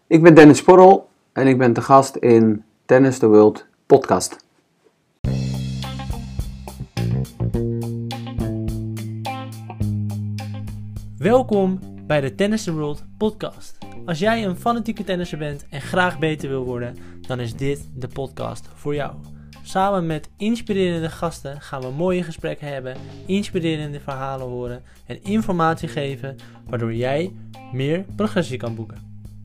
Ik ben Dennis Sporrel en ik ben te gast in Tennis the World podcast. Welkom bij de Tennis the World podcast. Als jij een fanatieke tennisser bent en graag beter wil worden, dan is dit de podcast voor jou. Samen met inspirerende gasten gaan we mooie gesprekken hebben, inspirerende verhalen horen en informatie geven, waardoor jij meer progressie kan boeken.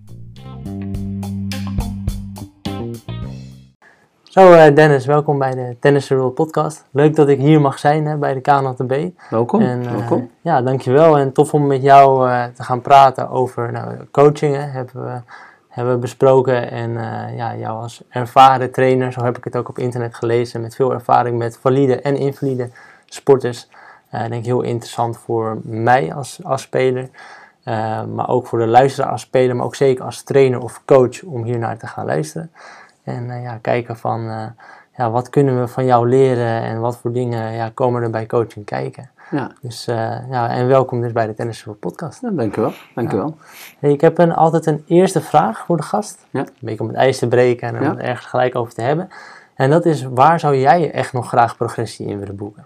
Zo Dennis, welkom bij de Tennis the World podcast. Leuk dat ik hier mag zijn bij de KNLTB. Welkom. Ja, dankjewel en tof om met jou te gaan praten over coaching. Hebben we besproken en jou als ervaren trainer, zo heb ik het ook op internet gelezen, met veel ervaring met valide en invalide sporters. Denk ik heel interessant voor mij als speler, maar ook voor de luisteraar als speler, maar ook zeker als trainer of coach om hier naar te gaan luisteren. En kijken van wat kunnen we van jou leren en wat voor dingen komen er bij coaching kijken. Ja. Dus en welkom dus bij de Tennis the World podcast. Ja, dankjewel. Hey, ik heb altijd een eerste vraag voor de gast. Ja. Een beetje om het ijs te breken en om het ergens gelijk over te hebben. En dat is, waar zou jij echt nog graag progressie in willen boeken?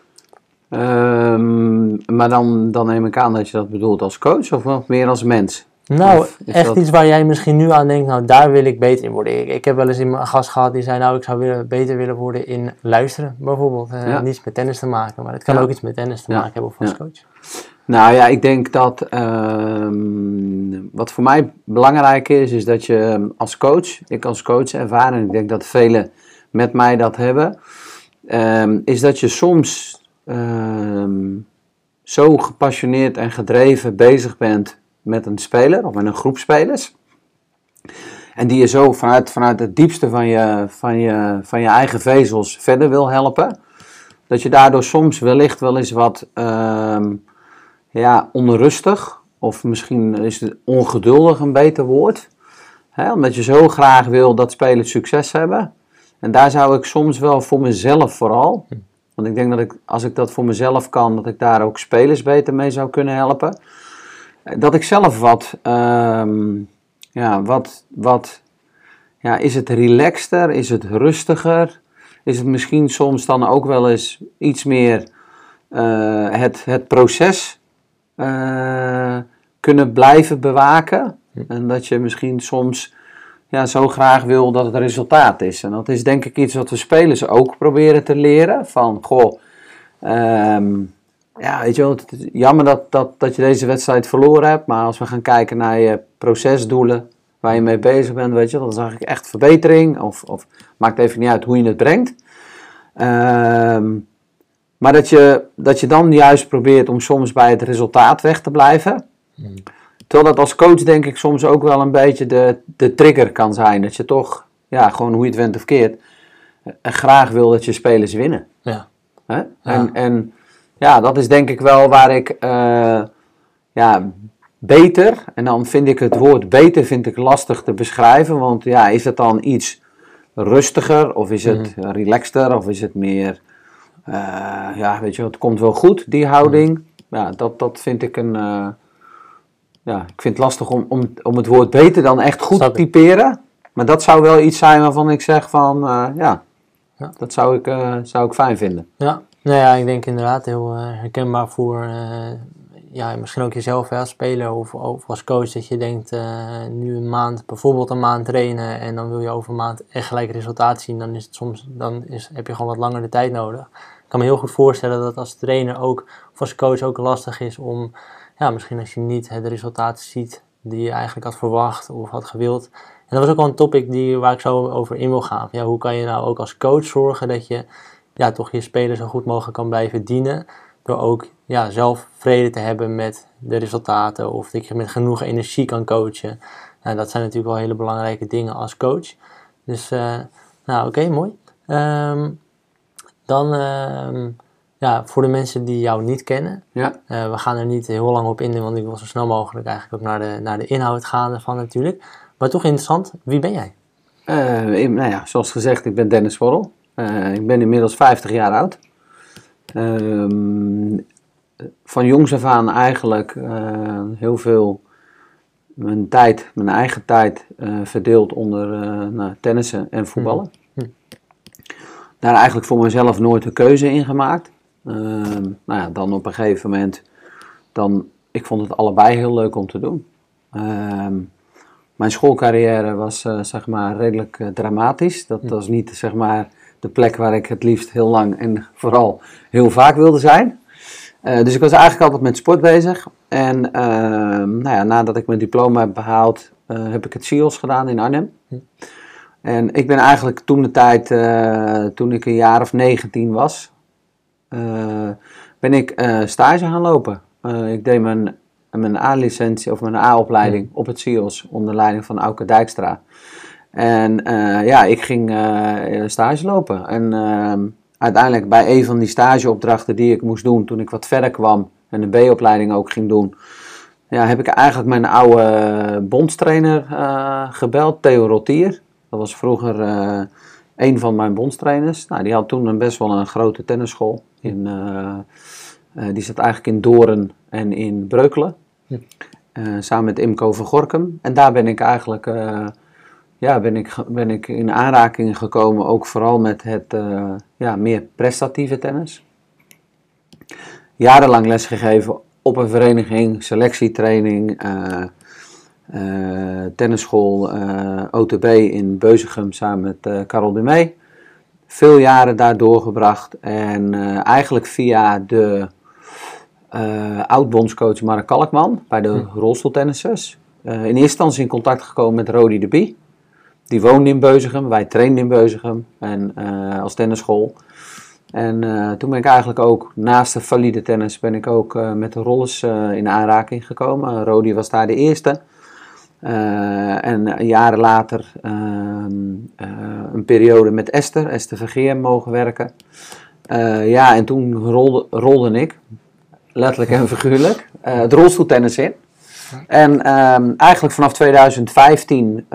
Maar dan neem ik aan dat je dat bedoelt als coach of nog meer als mens? Nou, echt iets waar jij misschien nu aan denkt, daar wil ik beter in worden. Ik heb wel eens een gast gehad die zei, ik zou beter willen worden in luisteren, bijvoorbeeld. Niets met tennis te maken, maar het kan ook iets met tennis te maken hebben of als coach. Nou ja, ik denk dat wat voor mij belangrijk is dat je ik als coach ervaar, en ik denk dat velen met mij dat hebben, is dat je soms zo gepassioneerd en gedreven bezig bent met een speler of met een groep spelers. En die je zo vanuit het diepste van je eigen vezels verder wil helpen. Dat je daardoor soms wellicht wel eens wat onrustig, of misschien is het ongeduldig een beter woord. Omdat je zo graag wil dat spelers succes hebben. En daar zou ik soms wel voor mezelf vooral, want ik denk dat als ik dat voor mezelf kan, dat ik daar ook spelers beter mee zou kunnen helpen. Dat ik zelf is het relaxter, is het rustiger, is het misschien soms dan ook wel eens iets meer het proces kunnen blijven bewaken. En dat je misschien soms zo graag wil dat het resultaat is. En dat is denk ik iets wat de spelers ook proberen te leren. Van, weet je wel, het is jammer dat je deze wedstrijd verloren hebt. Maar als we gaan kijken naar je procesdoelen, waar je mee bezig bent, weet je, dan zag ik echt verbetering. Of maakt even niet uit hoe je het brengt. Maar dat je dan juist probeert om soms bij het resultaat weg te blijven. Terwijl dat als coach denk ik soms ook wel een beetje de trigger kan zijn. Dat je toch, gewoon hoe je het went of keert, graag wil dat je spelers winnen. Ja. Hè? En dat is denk ik wel waar ik beter, en dan vind ik het woord beter lastig te beschrijven. Want is het dan iets rustiger of is het relaxter of is het meer, weet je, het komt wel goed, die houding. Ja, dat vind ik ik vind het lastig om het woord beter dan echt goed te typeren. Maar dat zou wel iets zijn waarvan ik zeg van, dat zou ik fijn vinden. Ja, ik denk inderdaad heel herkenbaar voor, misschien ook jezelf als speler of als coach, dat je denkt, nu bijvoorbeeld een maand trainen en dan wil je over een maand echt gelijk resultaat zien, dan is het soms, heb je gewoon wat langer de tijd nodig. Ik kan me heel goed voorstellen dat als trainer ook, of als coach ook lastig is om, misschien als je niet het resultaat ziet die je eigenlijk had verwacht of had gewild. En dat was ook wel een topic waar ik zo over in wil gaan. Hoe kan je nou ook als coach zorgen dat je toch je spelers zo goed mogelijk kan blijven dienen, door ook zelf vrede te hebben met de resultaten of dat je met genoeg energie kan coachen. Dat zijn natuurlijk wel hele belangrijke dingen als coach. Dus, oké, mooi. Voor de mensen die jou niet kennen, we gaan er niet heel lang op in, want ik wil zo snel mogelijk eigenlijk ook naar de inhoud gaan ervan natuurlijk. Maar toch interessant, wie ben jij? Zoals gezegd, ik ben Dennis Sporrel. Ik ben inmiddels 50 jaar oud. Van jongs af aan eigenlijk heel veel mijn eigen tijd verdeeld onder tennissen en voetballen. Daar eigenlijk voor mezelf nooit een keuze in gemaakt. Dan op een gegeven moment, ik vond het allebei heel leuk om te doen. Mijn schoolcarrière was zeg maar redelijk dramatisch. Dat was niet zeg maar de plek waar ik het liefst heel lang en vooral heel vaak wilde zijn. Dus ik was eigenlijk altijd met sport bezig. En nadat ik mijn diploma heb behaald, heb ik het CIOS gedaan in Arnhem. En ik ben eigenlijk toen de tijd, toen ik een jaar of 19 was, ben ik stage gaan lopen. Ik deed mijn A-licentie of mijn A-opleiding op het CIOS onder leiding van Auke Dijkstra. En ik ging stage lopen. En uiteindelijk bij een van die stageopdrachten die ik moest doen toen ik wat verder kwam en de B-opleiding ook ging doen, heb ik eigenlijk mijn oude bondstrainer gebeld, Theo Rotier. Dat was vroeger een van mijn bondstrainers. Die had toen best wel een grote tennisschool. Die zat eigenlijk in Doorn en in Breukelen. Samen met Imco van Gorkum. En daar ben ik eigenlijk ben ik in aanraking gekomen. Ook vooral met het meer prestatieve tennis. Jarenlang lesgegeven op een vereniging, selectietraining, tennisschool OTB in Beuzegem samen met Karel de Mee. Veel jaren daar doorgebracht en eigenlijk via de oud-bondscoach Mark Kalkman bij de rolstoeltennissers. In eerste instantie in contact gekomen met Rodi de Bie. Die woonde in Beuzegem, wij trainden in Beuzegem en, als tennisschool. En toen ben ik eigenlijk ook, naast de valide tennis, ben ik ook met de rollers in aanraking gekomen. Rodi was daar de eerste. En jaren later een periode met Esther Vergeer mogen werken. En toen rolde ik, letterlijk en figuurlijk, het rolstoeltennis in. En eigenlijk vanaf 2015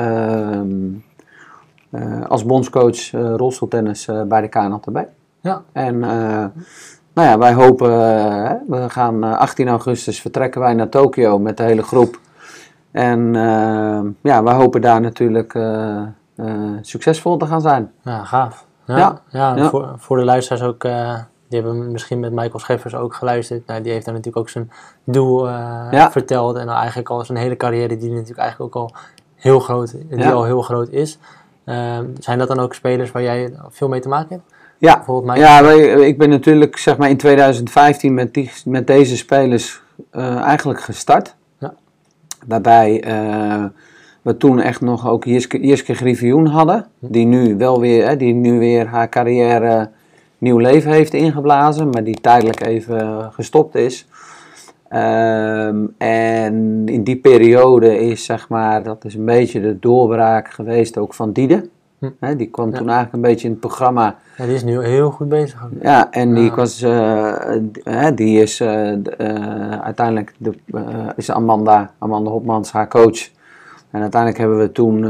als bondscoach rolstoeltennis bij de KNLTB. Ja. En wij hopen, we gaan 18 augustus vertrekken wij naar Tokio met de hele groep. En wij hopen daar natuurlijk succesvol te gaan zijn. Ja, gaaf. Voor de luisteraars ook, die hebben misschien met Michael Scheffers ook geluisterd. Die heeft daar natuurlijk ook zijn doel verteld. En eigenlijk al zijn hele carrière die natuurlijk eigenlijk ook al heel groot, al heel groot is. Zijn dat dan ook spelers waar jij veel mee te maken hebt? Ja, ik ben natuurlijk zeg maar in 2015 met deze spelers eigenlijk gestart. Ja. Waarbij we toen echt nog ook Jiske Griffioen hadden. Die nu weer haar carrière nieuw leven heeft ingeblazen. Maar die tijdelijk even gestopt is. En in die periode is zeg maar, dat is een beetje de doorbraak geweest ook van Diede. Die kwam toen eigenlijk een beetje in het programma. Ja, die is nu heel goed bezig. Ja, en die is uiteindelijk is Amanda Hopmans haar coach. En uiteindelijk hebben we toen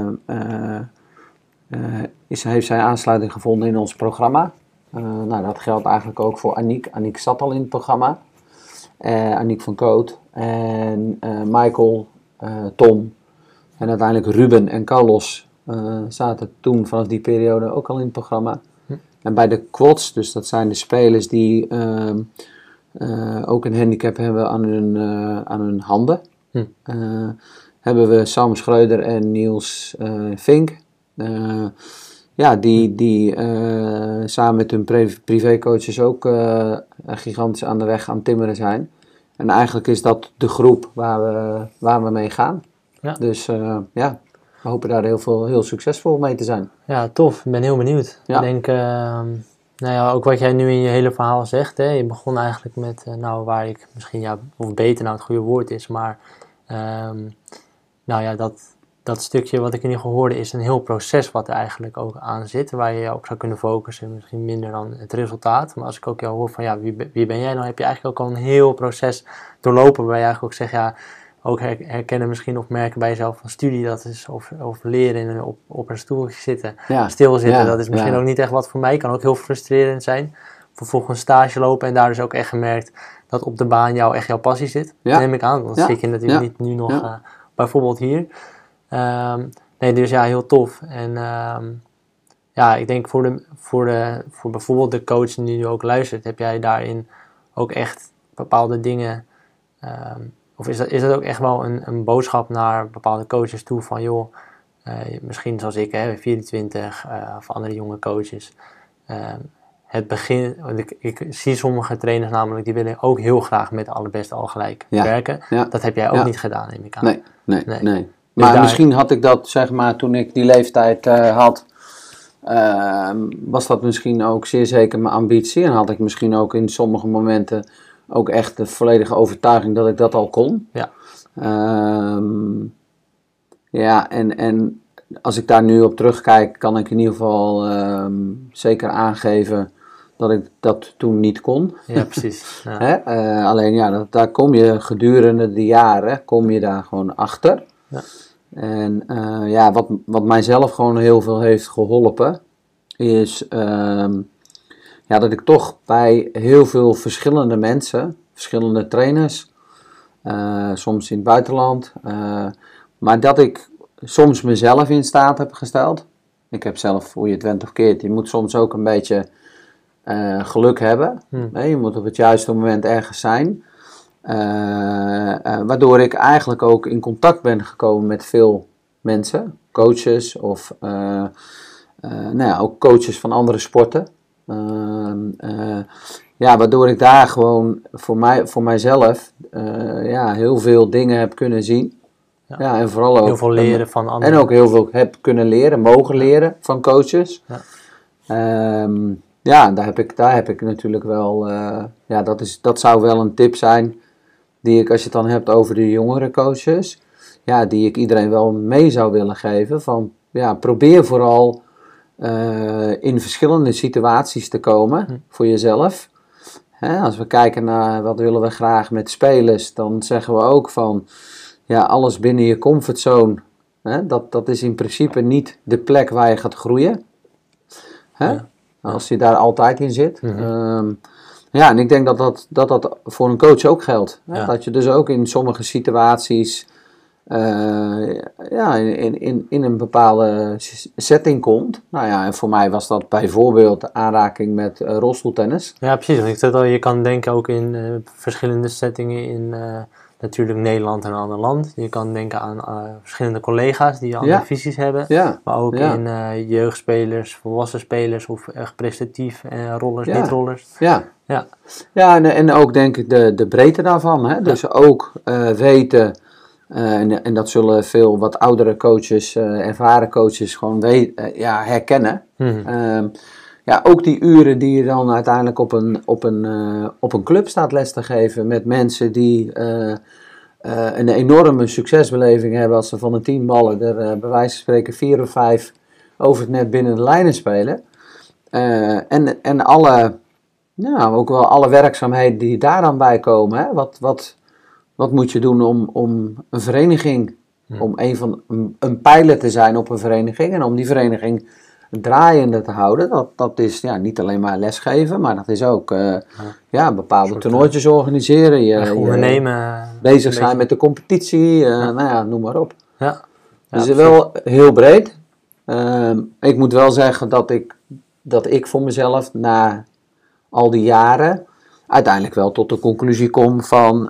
heeft zij aansluiting gevonden in ons programma. Dat geldt eigenlijk ook voor Aniek. Aniek zat al in het programma. Aniek van Koot en Michael, Tom en uiteindelijk Ruben en Carlos zaten toen vanaf die periode ook al in het programma. En bij de quads, dus dat zijn de spelers die ook een handicap hebben aan hun handen, hebben we Sam Schreuder en Niels Vink. Die samen met hun privécoaches ook gigantisch aan de weg aan het timmeren zijn. En eigenlijk is dat de groep waar we mee gaan. Ja. Dus we hopen daar heel succesvol mee te zijn. Ja, tof. Ik ben heel benieuwd. Ja. Ik denk, ook wat jij nu in je hele verhaal zegt. Hè, je begon eigenlijk met, waar ik misschien, of beter het goede woord is, maar dat stukje wat ik in ieder geval hoorde is een heel proces wat er eigenlijk ook aan zit, waar je op zou kunnen focussen, misschien minder dan het resultaat. Maar als ik ook jou hoor van wie ben jij, dan heb je eigenlijk ook al een heel proces doorlopen, waar je eigenlijk ook zegt, ook herkennen misschien of merken bij jezelf van studie, dat is of leren op een stoeltje zitten, stilzitten, dat is misschien ook niet echt wat voor mij, kan ook heel frustrerend zijn. Vervolgens stage lopen en daar dus ook echt gemerkt dat op de baan echt jouw passie zit, neem ik aan, want dat zit je natuurlijk niet nu nog bijvoorbeeld hier. Nee, dus ja, heel tof. En ja, ik denk voor bijvoorbeeld de coach die nu ook luistert, heb jij daarin ook echt bepaalde dingen, of is dat ook echt wel een boodschap naar bepaalde coaches toe van joh, misschien zoals ik, 24 of andere jonge coaches. Het begin, want ik zie sommige trainers namelijk, die willen ook heel graag met de allerbeste al gelijk werken. Ja. Dat heb jij ook niet gedaan, neem ik aan. Nee. Dus maar misschien had ik dat, zeg maar, toen ik die leeftijd had, was dat misschien ook zeer zeker mijn ambitie. En had ik misschien ook in sommige momenten ook echt de volledige overtuiging dat ik dat al kon. Ja. Ja, en als ik daar nu op terugkijk, kan ik in ieder geval zeker aangeven dat ik dat toen niet kon. Ja, precies. Ja. Alleen ja, daar kom je gedurende de jaren, kom je daar gewoon achter. Ja. En ja, wat mijzelf gewoon heel veel heeft geholpen, is ja, dat ik toch bij heel veel verschillende mensen, verschillende trainers, soms in het buitenland, maar dat ik soms mezelf in staat heb gesteld. Ik heb zelf, hoe je het went of keert, je moet soms ook een beetje geluk hebben. Je moet op het juiste moment ergens zijn. Waardoor ik eigenlijk ook in contact ben gekomen met veel mensen, coaches of nou ja, ook coaches van andere sporten. Ja, waardoor ik daar gewoon voor mijzelf ja, heel veel dingen heb kunnen zien. Ja, en vooral ook heel veel leren van anderen. En ook heel veel heb kunnen leren, mogen leren van coaches. Ja, daar heb ik natuurlijk wel, ja, dat zou wel een tip zijn die ik, als je het dan hebt over de jongere coaches, ja, die ik iedereen wel mee zou willen geven. Van, ja, probeer vooral in verschillende situaties te komen voor jezelf. Als we kijken naar wat willen we graag met spelers, dan zeggen we ook van, ja, alles binnen je comfortzone, dat is in principe niet de plek waar je gaat groeien. Ja. Als je daar altijd in zit. Ja, en ik denk dat voor een coach ook geldt. Ja. Dat je dus ook in sommige situaties ja, in een bepaalde setting komt. Nou ja, en voor mij was dat bijvoorbeeld de aanraking met rolstoeltennis. Ja, precies. Ik zei al, je kan denken ook in verschillende settingen in natuurlijk Nederland en een ander land. Je kan denken aan verschillende collega's die andere visies hebben. Ja. Maar ook in jeugdspelers, volwassen spelers of echt prestatief rollers, niet-rollers. Ja, en ook denk ik de breedte daarvan. Hè? Dus ook weten, en dat zullen veel wat oudere coaches, ervaren coaches gewoon herkennen. Ja, ook die uren die je dan uiteindelijk op een club staat les te geven met mensen die een enorme succesbeleving hebben als ze van de 10 ballen er bij wijze van spreken 4 of 5 over het net binnen de lijnen spelen. En ook wel alle werkzaamheden die daar dan bij komen. Hè? Wat moet je doen om een vereniging, om een pijler te zijn op een vereniging en om die vereniging draaiende te houden. Dat is niet alleen maar lesgeven, maar dat is ook bepaalde toernooitjes organiseren. Ondernemen. Bezig zijn met de competitie, nou ja, noem maar op. Ja. Dus het is wel heel breed. Ik moet wel zeggen dat ik voor mezelf na al die jaren uiteindelijk wel tot de conclusie kom van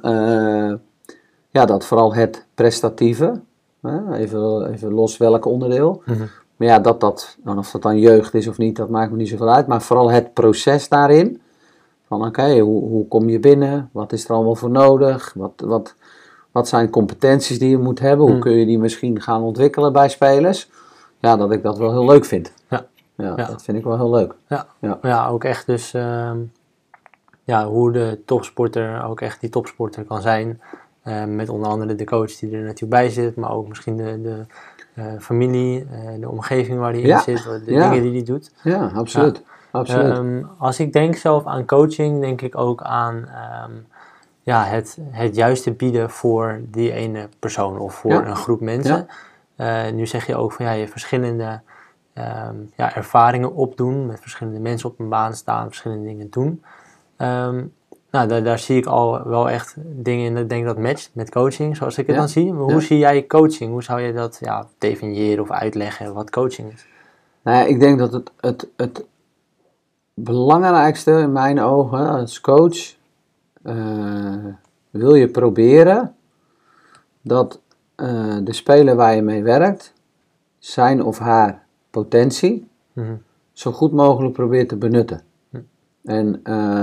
dat vooral het prestatieve, even los welk onderdeel. Maar ja, of dat dan jeugd is of niet, dat maakt me niet zoveel uit. Maar vooral het proces daarin. Van oké, hoe kom je binnen? Wat is er allemaal voor nodig? Wat zijn competenties die je moet hebben? Hoe kun je die misschien gaan ontwikkelen bij spelers? Ja, dat ik dat wel heel leuk vind. Ja, dat vind ik wel heel leuk. Ja, ook echt dus hoe de topsporter ook echt die topsporter kan zijn. Met onder andere de coach die er natuurlijk bij zit. Maar ook misschien de familie, de omgeving waar hij in zit, de dingen die hij doet. Ja, absoluut. Als ik denk zelf aan coaching, denk ik ook aan het juiste bieden voor die ene persoon of voor een groep mensen. Nu zeg je ook van je verschillende ervaringen opdoen, met verschillende mensen op een baan staan, verschillende dingen doen. daar zie ik al wel echt dingen in. Ik denk dat matcht met coaching, zoals ik het dan zie. Maar hoe Ja. zie jij coaching? Hoe zou je dat definiëren of uitleggen wat coaching is? Nou ja, ik denk dat het belangrijkste in mijn ogen als coach wil je proberen dat de speler waar je mee werkt zijn of haar potentie zo goed mogelijk probeert te benutten. En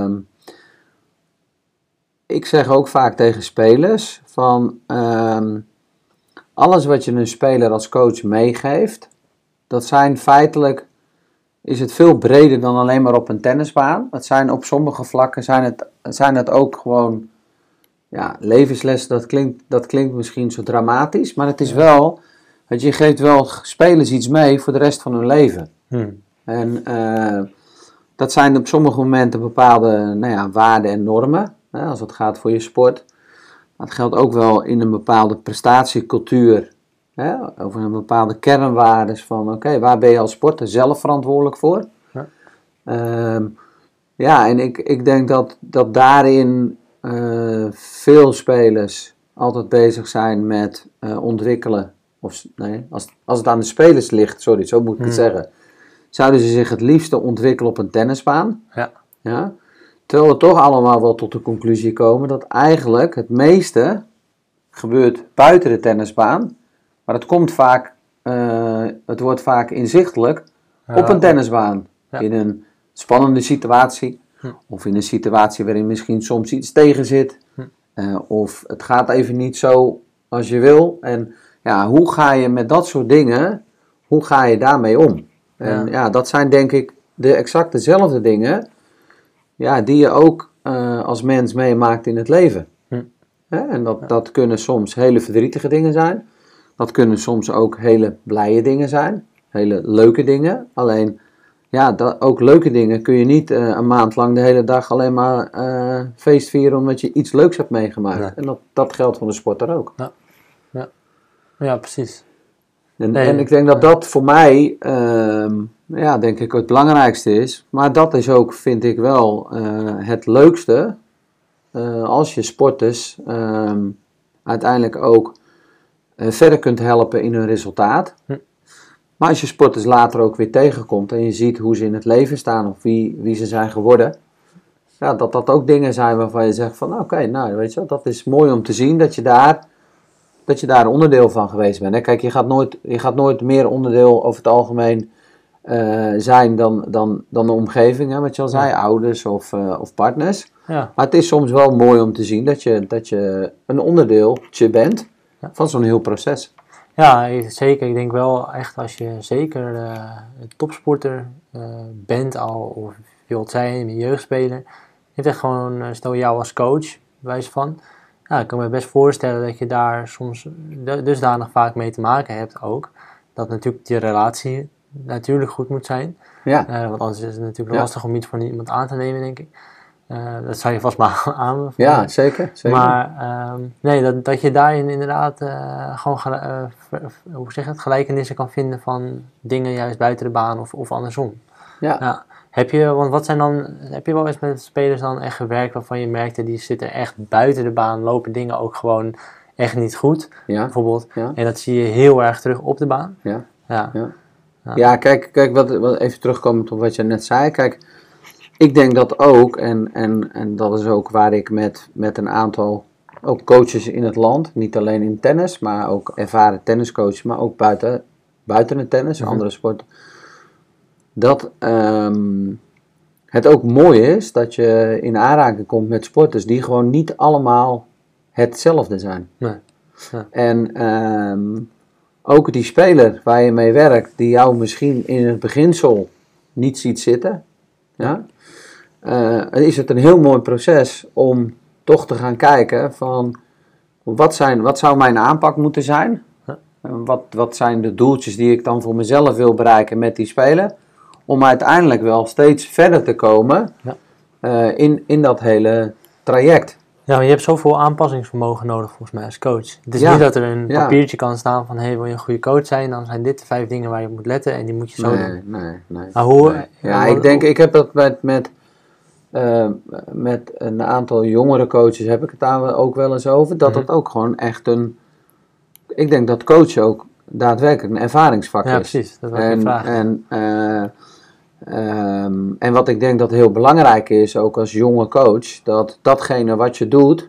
ik zeg ook vaak tegen spelers van alles wat je een speler als coach meegeeft, dat zijn feitelijk, is het veel breder dan alleen maar op een tennisbaan. Het zijn op sommige vlakken zijn het ook gewoon levenslessen. Dat klinkt misschien zo dramatisch, maar het is wel, je geeft wel spelers iets mee voor de rest van hun leven. En dat zijn op sommige momenten bepaalde waarden en normen, als het gaat voor je sport. Maar het geldt ook wel in een bepaalde prestatiecultuur, over een bepaalde kernwaarden van oké, waar ben je als sporter zelf verantwoordelijk voor? En ik denk dat daarin veel spelers altijd bezig zijn met ontwikkelen. Als het aan de spelers ligt, zo moet ik het zeggen. Zouden ze zich het liefste ontwikkelen op een tennisbaan. Ja? Terwijl we toch allemaal wel tot de conclusie komen dat eigenlijk het meeste gebeurt buiten de tennisbaan. Maar het wordt vaak inzichtelijk op een tennisbaan. In een spannende situatie. Of in een situatie waarin misschien soms iets tegen zit. Of het gaat even niet zo als je wil. En hoe ga je met dat soort dingen, hoe ga je daarmee om? En dat zijn denk ik de exact dezelfde dingen die je ook als mens meemaakt in het leven. En dat kunnen soms hele verdrietige dingen zijn. Dat kunnen soms ook hele blije dingen zijn. Hele leuke dingen. Alleen, ook leuke dingen kun je niet een maand lang de hele dag alleen maar feest vieren omdat je iets leuks hebt meegemaakt. Nee. En dat geldt voor de sporter ook. Ja, precies. En ik denk dat voor mij, denk ik het belangrijkste is. Maar dat is ook, vind ik wel, het leukste. Als je sporters uiteindelijk ook verder kunt helpen in hun resultaat. Maar als je sporters later ook weer tegenkomt en je ziet hoe ze in het leven staan of wie ze zijn geworden. Dat ook dingen zijn waarvan je zegt van oké, weet je, dat is mooi om te zien dat je daar onderdeel van geweest bent. Hè? Kijk, je gaat nooit meer onderdeel over het algemeen zijn dan de omgeving, hè, wat je al zei, ouders of partners. Maar het is soms wel mooi om te zien dat je een onderdeeltje bent van zo'n heel proces. Ja, zeker. Ik denk wel echt als je zeker een topsporter bent al of wilt zijn, een jeugdspeler. Je hebt echt gewoon, stel jou als coach, wijs van. Ik kan me best voorstellen dat je daar soms dusdanig vaak mee te maken hebt ook. Dat natuurlijk die relatie natuurlijk goed moet zijn. Want anders is het natuurlijk lastig om iets van iemand aan te nemen, denk ik. Dat zou je vast maar aan. Ja, zeker. Maar dat je daarin inderdaad gewoon gelijkenissen kan vinden van dingen juist buiten de baan of andersom. Heb je wel eens met spelers dan echt gewerkt waarvan je merkte die zitten echt buiten de baan, lopen dingen ook gewoon echt niet goed, bijvoorbeeld. En dat zie je heel erg terug op de baan. Ja, kijk wat even terugkomend op wat je net zei. Kijk, ik denk dat ook, en dat is ook waar ik met een aantal ook coaches in het land, niet alleen in tennis, maar ook ervaren tenniscoaches, maar ook buiten het tennis, andere sporten, dat het ook mooi is dat je in aanraking komt met sporters die gewoon niet allemaal hetzelfde zijn. En ook die speler waar je mee werkt, die jou misschien in het beginsel niet ziet zitten, is het een heel mooi proces om toch te gaan kijken van wat zou mijn aanpak moeten zijn? Wat zijn de doeltjes die ik dan voor mezelf wil bereiken met die speler? Om uiteindelijk wel steeds verder te komen in dat hele traject. Ja, maar je hebt zoveel aanpassingsvermogen nodig volgens mij als coach. Het is niet dat er een papiertje kan staan van wil je een goede coach zijn, dan zijn dit de 5 dingen waar je op moet letten en die moet je zo doen. Nee. Maar ik heb dat met met een aantal jongere coaches heb ik het daar ook wel eens over. Dat het ook gewoon echt ik denk dat coachen ook daadwerkelijk een ervaringsvak is. Ja, precies. Dat was een vraag. En wat ik denk dat heel belangrijk is, ook als jonge coach, dat datgene wat je doet,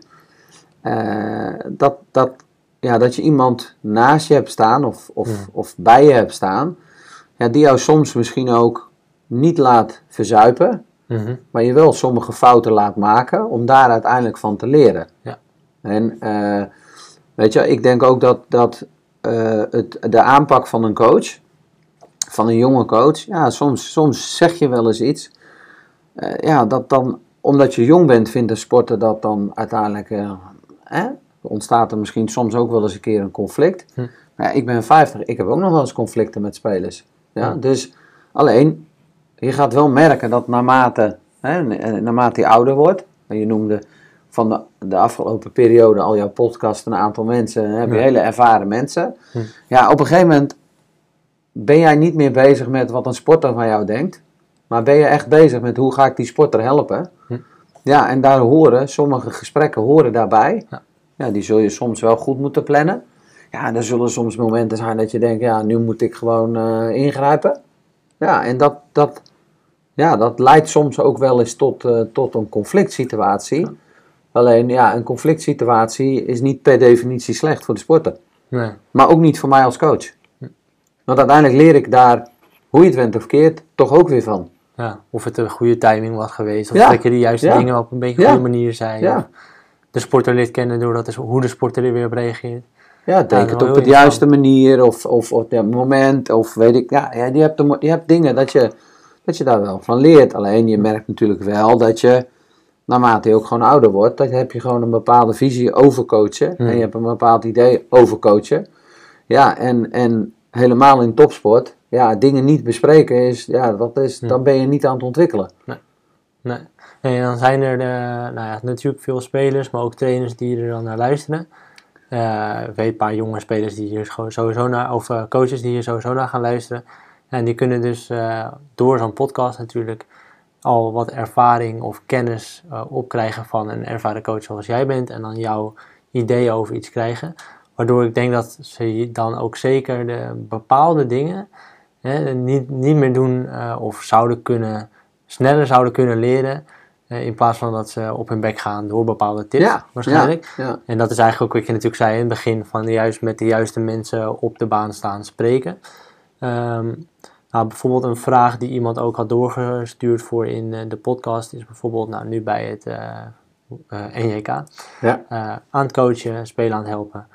dat je iemand naast je hebt staan of bij je hebt staan, ja, die jou soms misschien ook niet laat verzuipen, maar je wel sommige fouten laat maken om daar uiteindelijk van te leren. Ja. En weet je, ik denk ook dat de aanpak van een coach, van een jonge coach, ja, soms zeg je wel eens iets, dat dan, omdat je jong bent, vindt de sporter dat dan uiteindelijk, ontstaat er misschien soms ook wel eens een keer een conflict. Maar ja, ik ben 50, ik heb ook nog wel eens conflicten met spelers. Ja? Dus alleen, je gaat wel merken dat naarmate je ouder wordt, en je noemde van de afgelopen periode al jouw podcast een aantal mensen, heb je hele ervaren mensen. Ja, op een gegeven moment ben jij niet meer bezig met wat een sporter van jou denkt, maar ben je echt bezig met hoe ga ik die sporter helpen. Ja, en daar sommige gesprekken horen daarbij. Ja, die zul je soms wel goed moeten plannen. Ja, en er zullen soms momenten zijn dat je denkt, ja, nu moet ik gewoon ingrijpen. Ja, en dat leidt soms ook wel eens tot een conflict situatie. Alleen, ja, een conflict situatie is niet per definitie slecht voor de sporter. Nee. Maar ook niet voor mij als coach. Want uiteindelijk leer ik daar, hoe je het went of keert, toch ook weer van. Ja, of het een goede timing was geweest. Of dat je de juiste dingen op een beetje goede manier zei. Ja. Of de sporter leert kennen doordat hoe de sporter er weer op reageert. Ja, denk het op de juiste manier of op het moment. Of weet ik. Ja, je hebt dingen dat je daar wel van leert. Alleen je merkt natuurlijk wel dat je, naarmate je ook gewoon ouder wordt, dat heb je gewoon een bepaalde visie over coachen. En je hebt een bepaald idee over coachen. Ja, en helemaal in topsport, ja, dingen niet bespreken is, dan ben je niet aan het ontwikkelen. Nee, en dan zijn er natuurlijk veel spelers, maar ook trainers die er dan naar luisteren. Ik weet een paar jonge spelers die hier sowieso naar, of coaches die hier sowieso naar gaan luisteren. En die kunnen dus door zo'n podcast natuurlijk al wat ervaring of kennis opkrijgen van een ervaren coach zoals jij bent. En dan jouw ideeën over iets krijgen. Waardoor ik denk dat ze dan ook zeker de bepaalde dingen niet meer doen of sneller zouden kunnen leren. In plaats van dat ze op hun bek gaan door bepaalde tips waarschijnlijk. Ja. En dat is eigenlijk ook wat je natuurlijk zei in het begin. Van juist met de juiste mensen op de baan staan spreken. Bijvoorbeeld een vraag die iemand ook had doorgestuurd voor in de podcast. Is bijvoorbeeld nu bij het NJK. Aan het coachen, spelen aan het helpen.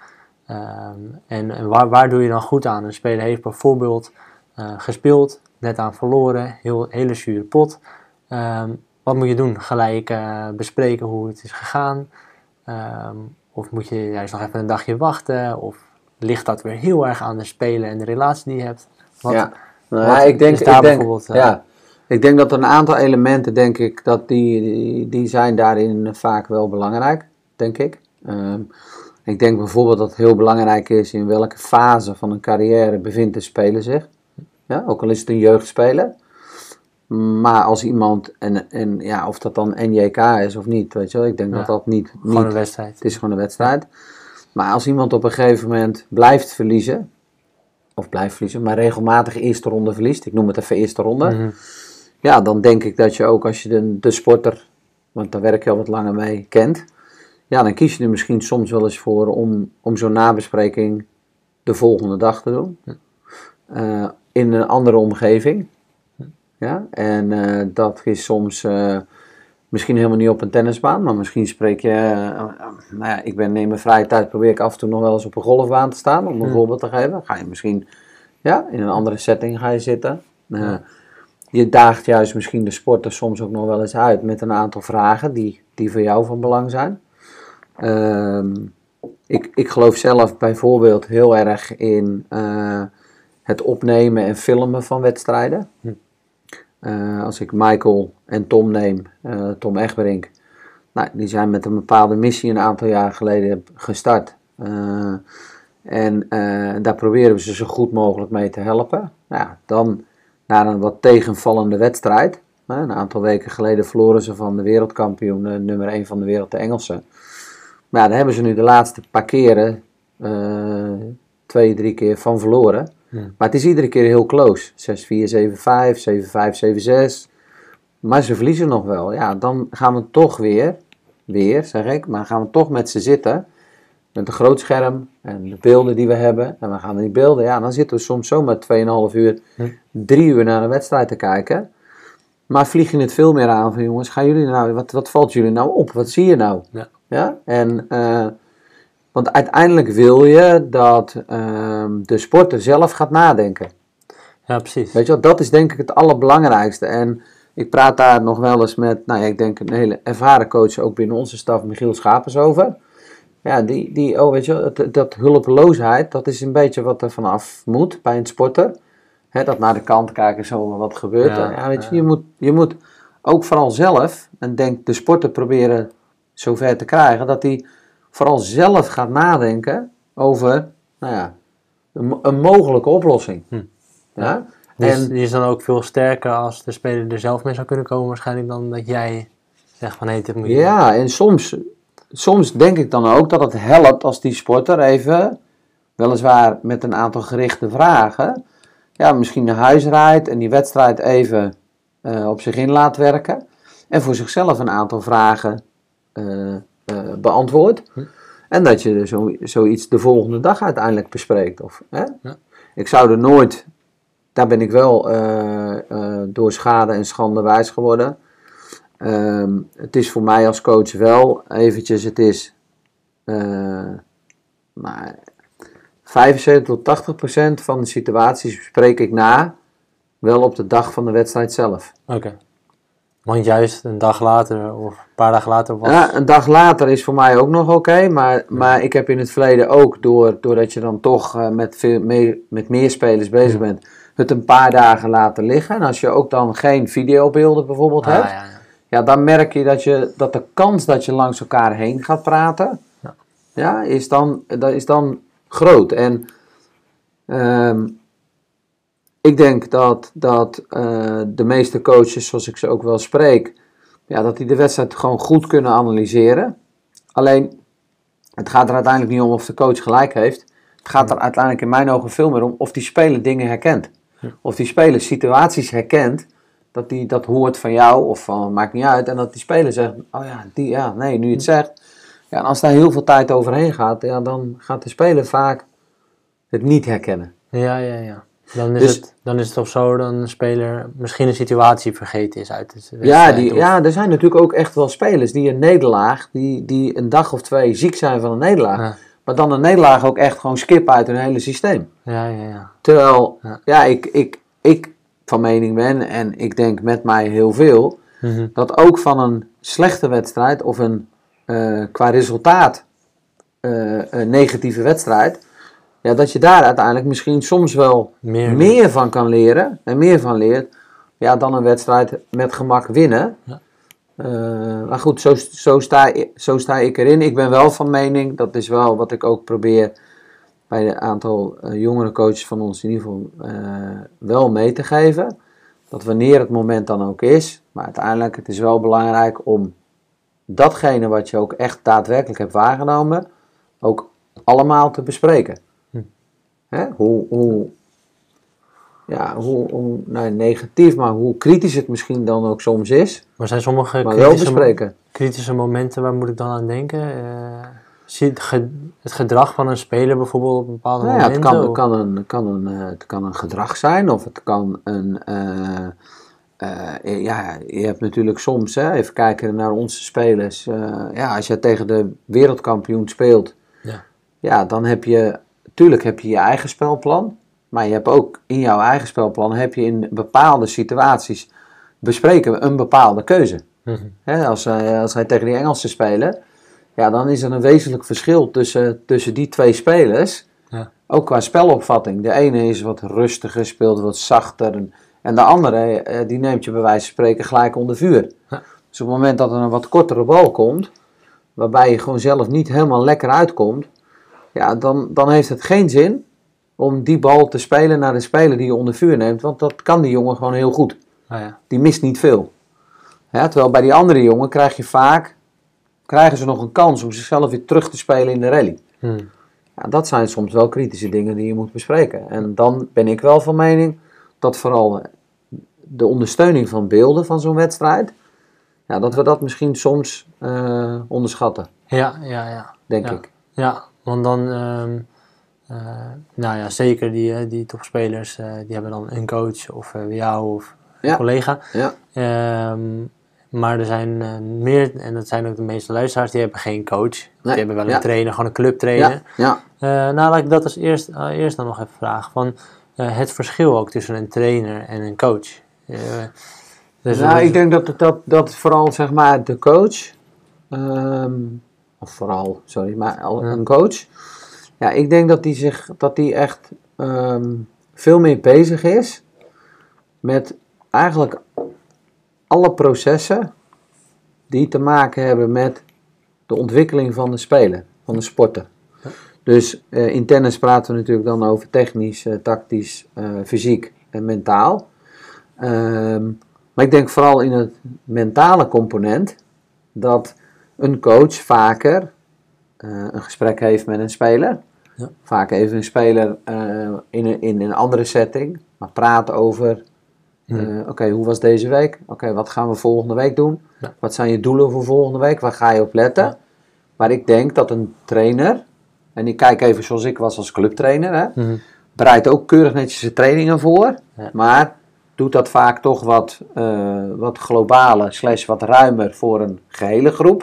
En waar doe je dan goed aan? Een speler heeft bijvoorbeeld gespeeld, net aan verloren, hele zure pot. Wat moet je doen? Gelijk bespreken hoe het is gegaan? Of moet je juist nog even een dagje wachten? Of ligt dat weer heel erg aan de speler en de relatie die je hebt? Ik denk dat er een aantal elementen, denk ik, dat die zijn daarin vaak wel belangrijk, denk ik. Ik denk bijvoorbeeld dat het heel belangrijk is in welke fase van een carrière bevindt de speler zich. Ja, ook al is het een jeugdspeler. Maar als iemand, of dat dan NJK is of niet, weet je wel. Ik denk dat niet... Gewoon een wedstrijd. Het is gewoon een wedstrijd. Maar als iemand op een gegeven moment blijft verliezen, maar regelmatig eerste ronde verliest, ik noem het even eerste ronde. Ja, dan denk ik dat je ook als je de sporter, want daar werk je al wat langer mee, kent. Ja, dan kies je er misschien soms wel eens voor om zo'n nabespreking de volgende dag te doen. In een andere omgeving. Ja, en dat is soms misschien helemaal niet op een tennisbaan, maar misschien spreek je... in mijn vrije tijd probeer ik af en toe nog wel eens op een golfbaan te staan, om een voorbeeld te geven. Ga je misschien in een andere setting ga je zitten. Je daagt juist misschien de sporter soms ook nog wel eens uit met een aantal vragen die voor jou van belang zijn. Ik geloof zelf bijvoorbeeld heel erg in het opnemen en filmen van wedstrijden. Als ik Michael en Tom neem, Tom Egberink, die zijn met een bepaalde missie een aantal jaar geleden gestart. En daar proberen we ze zo goed mogelijk mee te helpen. Dan naar een wat tegenvallende wedstrijd. Een aantal weken geleden verloren ze van de wereldkampioen, nummer 1 van de wereld, de Engelsen. Maar ja, daar hebben ze nu de laatste paar keren, 2, 3 keer van verloren. Maar het is iedere keer heel close. 6-4, 7-5, 7-5, 7-6. Maar ze verliezen nog wel. Ja, dan gaan we toch weer zeg ik, maar gaan we toch met ze zitten. Met een groot scherm en de beelden die we hebben. En we gaan die beelden, ja, dan zitten we soms zomaar 2,5 uur, 3 uur naar een wedstrijd te kijken. Maar vlieg je het veel meer aan van jongens, gaan jullie nou, wat valt jullie nou op? Wat zie je nou? Ja? En, want uiteindelijk wil je dat de sporter zelf gaat nadenken. Ja, precies. Weet je wel, dat is denk ik het allerbelangrijkste. En ik praat daar nog wel eens met, nou ja, ik denk een hele ervaren coach ook binnen onze staf, Michiel Schapers, over. Ja, weet je, dat hulpeloosheid, dat is een beetje wat er vanaf moet bij een sporter. Dat naar de kant kijken, zo wat gebeurt er. Ja, weet je moet ook vooral zelf, en denk de sporter proberen zover te krijgen, dat hij vooral zelf gaat nadenken over, nou ja, een mogelijke oplossing. Ja? Dus die is dan ook veel sterker als de speler er zelf mee zou kunnen komen waarschijnlijk dan dat jij zegt van dit moet je doen. Ja, en soms denk ik dan ook dat het helpt als die sporter even, weliswaar met een aantal gerichte vragen, ja, misschien naar huis rijdt en die wedstrijd even op zich in laat werken. En voor zichzelf een aantal vragen beantwoordt. En dat je zoiets de volgende dag uiteindelijk bespreekt. Ik zou er nooit, daar ben ik wel door schade en schande wijs geworden. Het is voor mij als coach wel eventjes, het is 75 tot 80% van de situaties bespreek ik na, wel op de dag van de wedstrijd zelf. Oké. Want juist een dag later of een paar dagen later was... Ja, een dag later is voor mij ook nog oké, maar ik heb in het verleden ook, doordat je dan toch met meer spelers bezig bent, het een paar dagen laten liggen. En als je ook dan geen videobeelden bijvoorbeeld hebt, ja, dan merk je dat de kans dat je langs elkaar heen gaat praten, is dan groot. En ik denk dat de meeste coaches, zoals ik ze ook wel spreek, ja, dat die de wedstrijd gewoon goed kunnen analyseren. Alleen, het gaat er uiteindelijk niet om of de coach gelijk heeft. Het gaat er uiteindelijk in mijn ogen veel meer om of die speler dingen herkent. Of die speler situaties herkent, dat die dat hoort van jou, of van, maakt niet uit. En dat die speler zegt, nu je het zegt. Ja, en als daar heel veel tijd overheen gaat, ja, dan gaat de speler vaak het niet herkennen. Ja. Dan is het toch zo dat een speler misschien een situatie vergeten is uit het wedstrijd. Er zijn natuurlijk ook echt wel spelers die een nederlaag, die een dag of 2 ziek zijn van een nederlaag. Ja. Maar dan een nederlaag ook echt gewoon skippen uit hun hele systeem. Ja. Terwijl, ik van mening ben, en ik denk met mij heel veel, dat ook van een slechte wedstrijd of een qua resultaat een negatieve wedstrijd, ja, dat je daar uiteindelijk misschien soms wel meer van kan leren en meer van leert, ja, dan een wedstrijd met gemak winnen. Ja. Maar goed, zo sta ik erin. Ik ben wel van mening, dat is wel wat ik ook probeer bij een aantal jongere coaches van ons in ieder geval wel mee te geven, dat wanneer het moment dan ook is, maar uiteindelijk het is wel belangrijk om datgene wat je ook echt daadwerkelijk hebt waargenomen, ook allemaal te bespreken. Hoe negatief, maar hoe kritisch het misschien dan ook soms is. Maar zijn sommige kritische momenten, waar moet ik dan aan denken? Het gedrag van een speler bijvoorbeeld op bepaalde momenten? Het kan een gedrag zijn, of het kan een... je hebt natuurlijk soms, even kijken naar onze spelers. Als je tegen de wereldkampioen speelt, dan heb je... Tuurlijk heb je je eigen spelplan, maar je hebt ook in jouw eigen spelplan heb je in bepaalde situaties bespreken we een bepaalde keuze. Als hij tegen die Engelsen spelen, ja, dan is er een wezenlijk verschil tussen die twee spelers, ook qua spelopvatting. De ene is wat rustiger, speelt wat zachter en de andere die neemt je bij wijze van spreken gelijk onder vuur. Dus op het moment dat er een wat kortere bal komt, waarbij je gewoon zelf niet helemaal lekker uitkomt, ja, dan heeft het geen zin om die bal te spelen naar de speler die je onder vuur neemt. Want dat kan die jongen gewoon heel goed. Die mist niet veel. Ja, terwijl bij die andere jongen krijgen ze nog een kans om zichzelf weer terug te spelen in de rally. Ja, dat zijn soms wel kritische dingen die je moet bespreken. En dan ben ik wel van mening dat vooral de ondersteuning van beelden van zo'n wedstrijd, ja, dat we dat misschien soms onderschatten. Ja. Denk ik. Ja, want dan, nou ja, zeker die topspelers, die hebben dan een coach of jou of een collega. Ja. Maar er zijn meer, en dat zijn ook de meeste luisteraars, die hebben geen coach. Die hebben wel een trainer, gewoon een clubtrainer. Ja. Nou, laat ik dat als eerst dan nog even vragen. Van, het verschil ook tussen een trainer en een coach. Ik denk dat vooral zeg maar de coach, een coach. Ja, ik denk dat die echt veel meer bezig is met eigenlijk alle processen die te maken hebben met de ontwikkeling van de speler, van de sporter. Ja. Dus in tennis praten we natuurlijk dan over technisch, tactisch, fysiek en mentaal. Maar ik denk vooral in het mentale component dat een coach vaker een gesprek heeft met een speler. Ja. Vaak even een speler in een andere setting, maar praat over oké, hoe was deze week? Oké, wat gaan we volgende week doen? Ja. Wat zijn je doelen voor volgende week? Waar ga je op letten? Ja. Maar ik denk dat een trainer, en ik kijk even zoals ik was als clubtrainer, hè, bereidt ook keurig netjes zijn trainingen voor, maar doet dat vaak toch wat globaler / wat ruimer voor een gehele groep.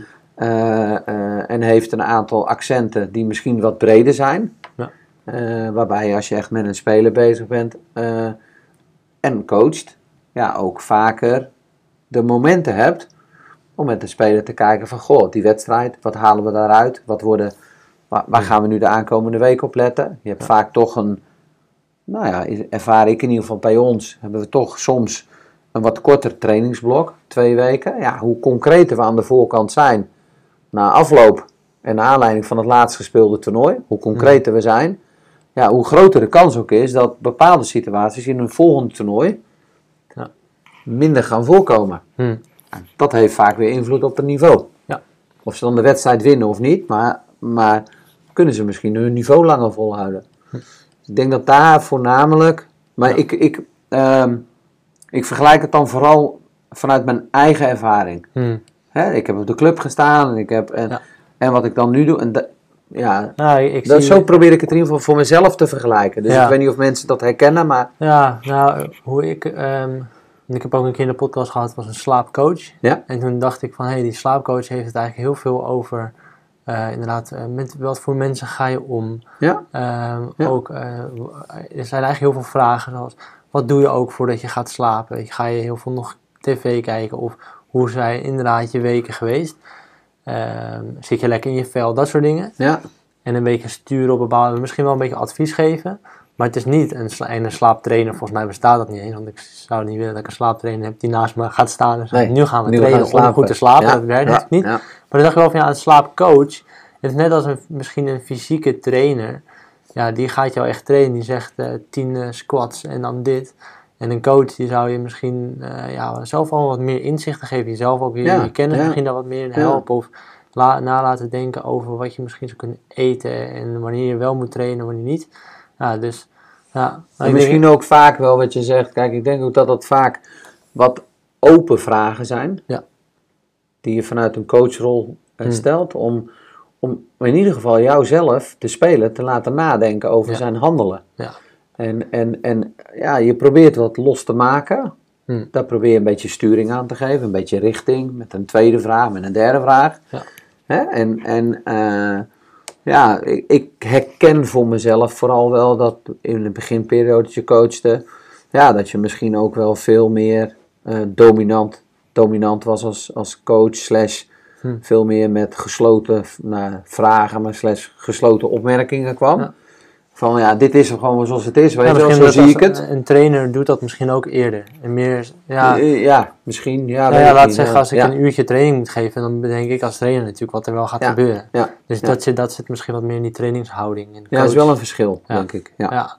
En heeft een aantal accenten die misschien wat breder zijn. Ja. Waarbij als je echt met een speler bezig bent en coacht, ja, ook vaker de momenten hebt om met de speler te kijken van, goh, die wedstrijd, wat halen we daaruit? Waar gaan we nu de aankomende week op letten? Je hebt vaak toch ervaar ik in ieder geval bij ons, hebben we toch soms een wat korter trainingsblok, 2 weken. Ja, hoe concreter we aan de voorkant zijn na afloop en naar aanleiding van het laatst gespeelde toernooi, hoe concreter we zijn, ja, hoe groter de kans ook is dat bepaalde situaties in een volgende toernooi minder gaan voorkomen. Dat heeft vaak weer invloed op het niveau. Ja. Of ze dan de wedstrijd winnen of niet, maar kunnen ze misschien hun niveau langer volhouden. Ik denk dat daar voornamelijk, maar ik vergelijk het dan vooral vanuit mijn eigen ervaring. Ik heb op de club gestaan en wat ik dan nu doe. Zo probeer ik het in ieder geval voor mezelf te vergelijken. Dus ik weet niet of mensen dat herkennen, maar... Ja, nou, hoe ik heb ook een keer in de podcast gehad, was een slaapcoach. Ja? En toen dacht ik van, die slaapcoach heeft het eigenlijk heel veel over... inderdaad, met wat voor mensen ga je om? Ja. Ook, er zijn eigenlijk heel veel vragen, zoals... Wat doe je ook voordat je gaat slapen? Ga je heel veel nog tv kijken? Of hoe zijn inderdaad je weken geweest? Zit je lekker in je vel? Dat soort dingen. Ja. En een beetje sturen op bepaalde... Misschien wel een beetje advies geven. Maar het is niet een slaaptrainer. Volgens mij bestaat dat niet eens. Want ik zou niet willen dat ik een slaaptrainer heb die naast me gaat staan. En zegt, nu gaan we trainen om goed te slapen. Ja. Dat werkt natuurlijk niet. Ja. Maar dan dacht ik wel van, een slaapcoach... Het is net als misschien een fysieke trainer... Ja, die gaat jou echt trainen. Die zegt 10 squats en dan dit. En een coach die zou je misschien zelf al wat meer inzichten geven. Jezelf ook je kennis misschien daar wat meer in helpen. Of laten denken over wat je misschien zou kunnen eten. En wanneer je wel moet trainen en wanneer niet. Ja, dus... Ja, en misschien ook vaak wel wat je zegt. Kijk, ik denk ook dat dat vaak wat open vragen zijn. Ja. Die je vanuit een coachrol stelt. Om in ieder geval jouzelf, de speler, te laten nadenken over zijn handelen. Ja. En je probeert wat los te maken. Daar probeer je een beetje sturing aan te geven. Een beetje richting, met een tweede vraag, met een derde vraag. Ja. Ik herken voor mezelf vooral wel dat in de beginperiode dat je coachte, dat je misschien ook wel veel meer dominant was als coach / veel meer met gesloten vragen, maar / gesloten opmerkingen kwam. Ja. Van dit is gewoon zoals het is, weet je wel, zo zie ik het. Een trainer doet dat misschien ook eerder. En meer, misschien. Laat zeggen, als ik een uurtje training moet geven, dan bedenk ik als trainer natuurlijk wat er wel gaat gebeuren. Ja. Dus dat zit misschien wat meer in die trainingshouding. Ja, dat is wel een verschil, denk ik. Ja.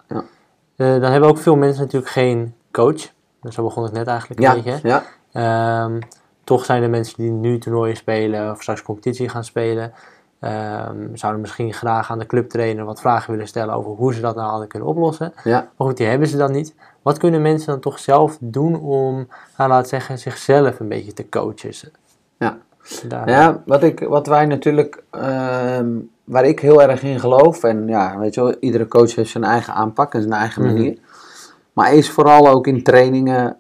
Dan hebben ook veel mensen natuurlijk geen coach. Zo begon het net eigenlijk een beetje. Ja. toch zijn er mensen die nu toernooien spelen of straks competitie gaan spelen. Zouden misschien graag aan de clubtrainer wat vragen willen stellen over hoe ze dat nou hadden kunnen oplossen. Ja. Maar goed, die hebben ze dan niet. Wat kunnen mensen dan toch zelf doen om, laten we zeggen, zichzelf een beetje te coachen? Ja, wat wij natuurlijk, waar ik heel erg in geloof, en ja, weet je wel, iedere coach heeft zijn eigen aanpak en zijn eigen manier. Maar is vooral ook in trainingen,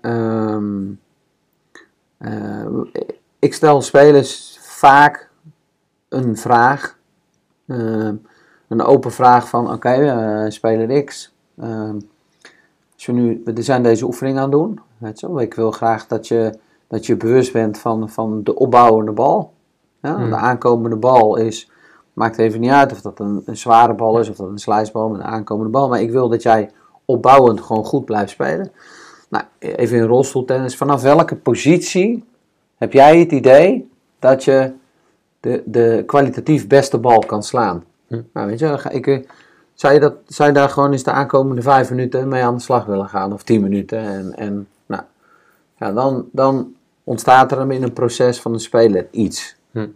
ik stel spelers vaak een vraag, een open vraag van, oké, speler X, als we zijn deze oefening aan het doen, weet je wel, ik wil graag dat je bewust bent van de opbouwende bal. Ja? De aankomende bal maakt even niet uit of dat een zware bal is of dat een slijsbal met een aankomende bal, maar ik wil dat jij opbouwend gewoon goed blijft spelen. Nou, even in rolstoeltennis, vanaf welke positie heb jij het idee dat je de kwalitatief beste bal kan slaan? Nou, weet je, zou je daar gewoon eens de aankomende 5 minuten mee aan de slag willen gaan, of 10 minuten? En nou, ja, dan ontstaat er in een proces van een speler iets.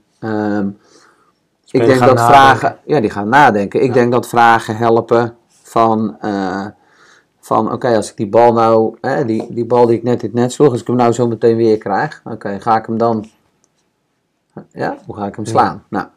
Ik denk dat vragen, die gaan nadenken. Ik denk dat vragen helpen van oké, als ik die bal nou, die bal die ik net in het net sloeg, als ik hem nou zo meteen weer krijg, oké, ga ik hem dan, hoe ga ik hem slaan? Nou,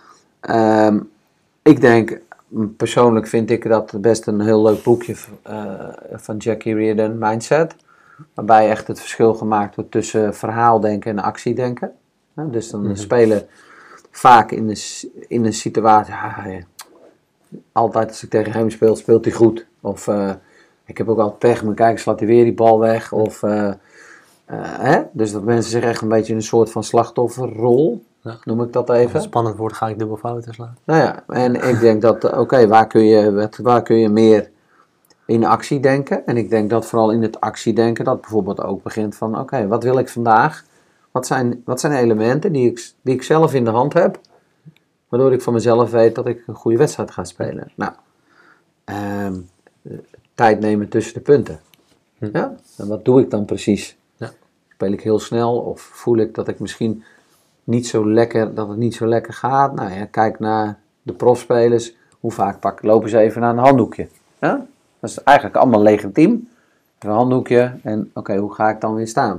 ik denk, persoonlijk vind ik dat best een heel leuk boekje van Jackie Reardon, Mindset, waarbij echt het verschil gemaakt wordt tussen verhaaldenken en actiedenken. Dus dan spelen vaak in een situatie, altijd als ik tegen hem speel, speelt hij goed. Of ik heb ook altijd pech, maar kijk, slaat hij weer die bal weg. Of, dus dat mensen zich echt een beetje in een soort van slachtofferrol, noem ik dat even. Als het spannend wordt, ga ik dubbel fouten slaan. Nou ja, en ik denk dat, waar kun je meer in actie denken? En ik denk dat vooral in het actiedenken dat bijvoorbeeld ook begint van, oké, wat wil ik vandaag? Wat zijn elementen die ik zelf in de hand heb, waardoor ik van mezelf weet dat ik een goede wedstrijd ga spelen? Nou, tijd nemen tussen de punten. Ja? En wat doe ik dan precies? Ja. Speel ik heel snel of voel ik dat ik misschien dat het niet zo lekker gaat? Nou ja, kijk naar de profspelers. Hoe vaak lopen ze even naar een handdoekje? Ja? Dat is eigenlijk allemaal legitiem. Een handdoekje en oké, hoe ga ik dan weer staan?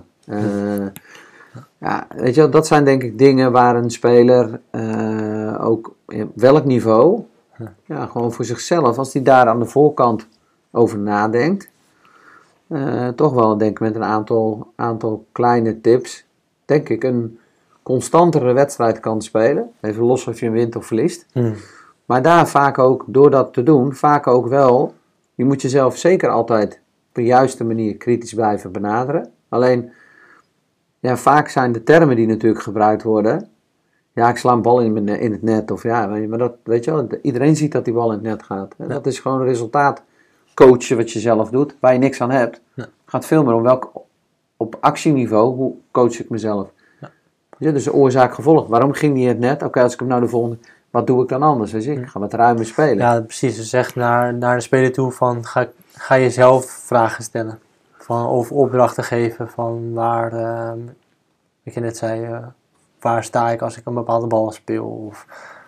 Ja, weet je, dat zijn denk ik dingen waar een speler ook op welk niveau, gewoon voor zichzelf, als hij daar aan de voorkant over nadenkt, toch wel denk ik met een aantal kleine tips, denk ik een constantere wedstrijd kan spelen. Even los of je wint of verliest. Maar daar vaak ook, door dat te doen, vaak ook wel, je moet jezelf zeker altijd op de juiste manier kritisch blijven benaderen. Alleen, ja, vaak zijn de termen die natuurlijk gebruikt worden, ja, ik sla een bal in het net, of ja, maar dat, weet je wel, iedereen ziet dat die bal in het net gaat. Ja. Dat is gewoon een resultaat coachen wat je zelf doet, waar je niks aan hebt. Ja. Het gaat veel meer om op actieniveau, hoe coach ik mezelf. Ja, dus oorzaak-gevolg. Waarom ging die in het net? Oké, als ik hem nou de volgende, wat doe ik dan anders? Dus ik ga wat ruimer spelen. Ja, precies. Dus echt naar de speler toe van, ga je zelf vragen stellen. Of opdrachten geven van waar, wat je net zei, waar sta ik als ik een bepaalde bal speel? Of,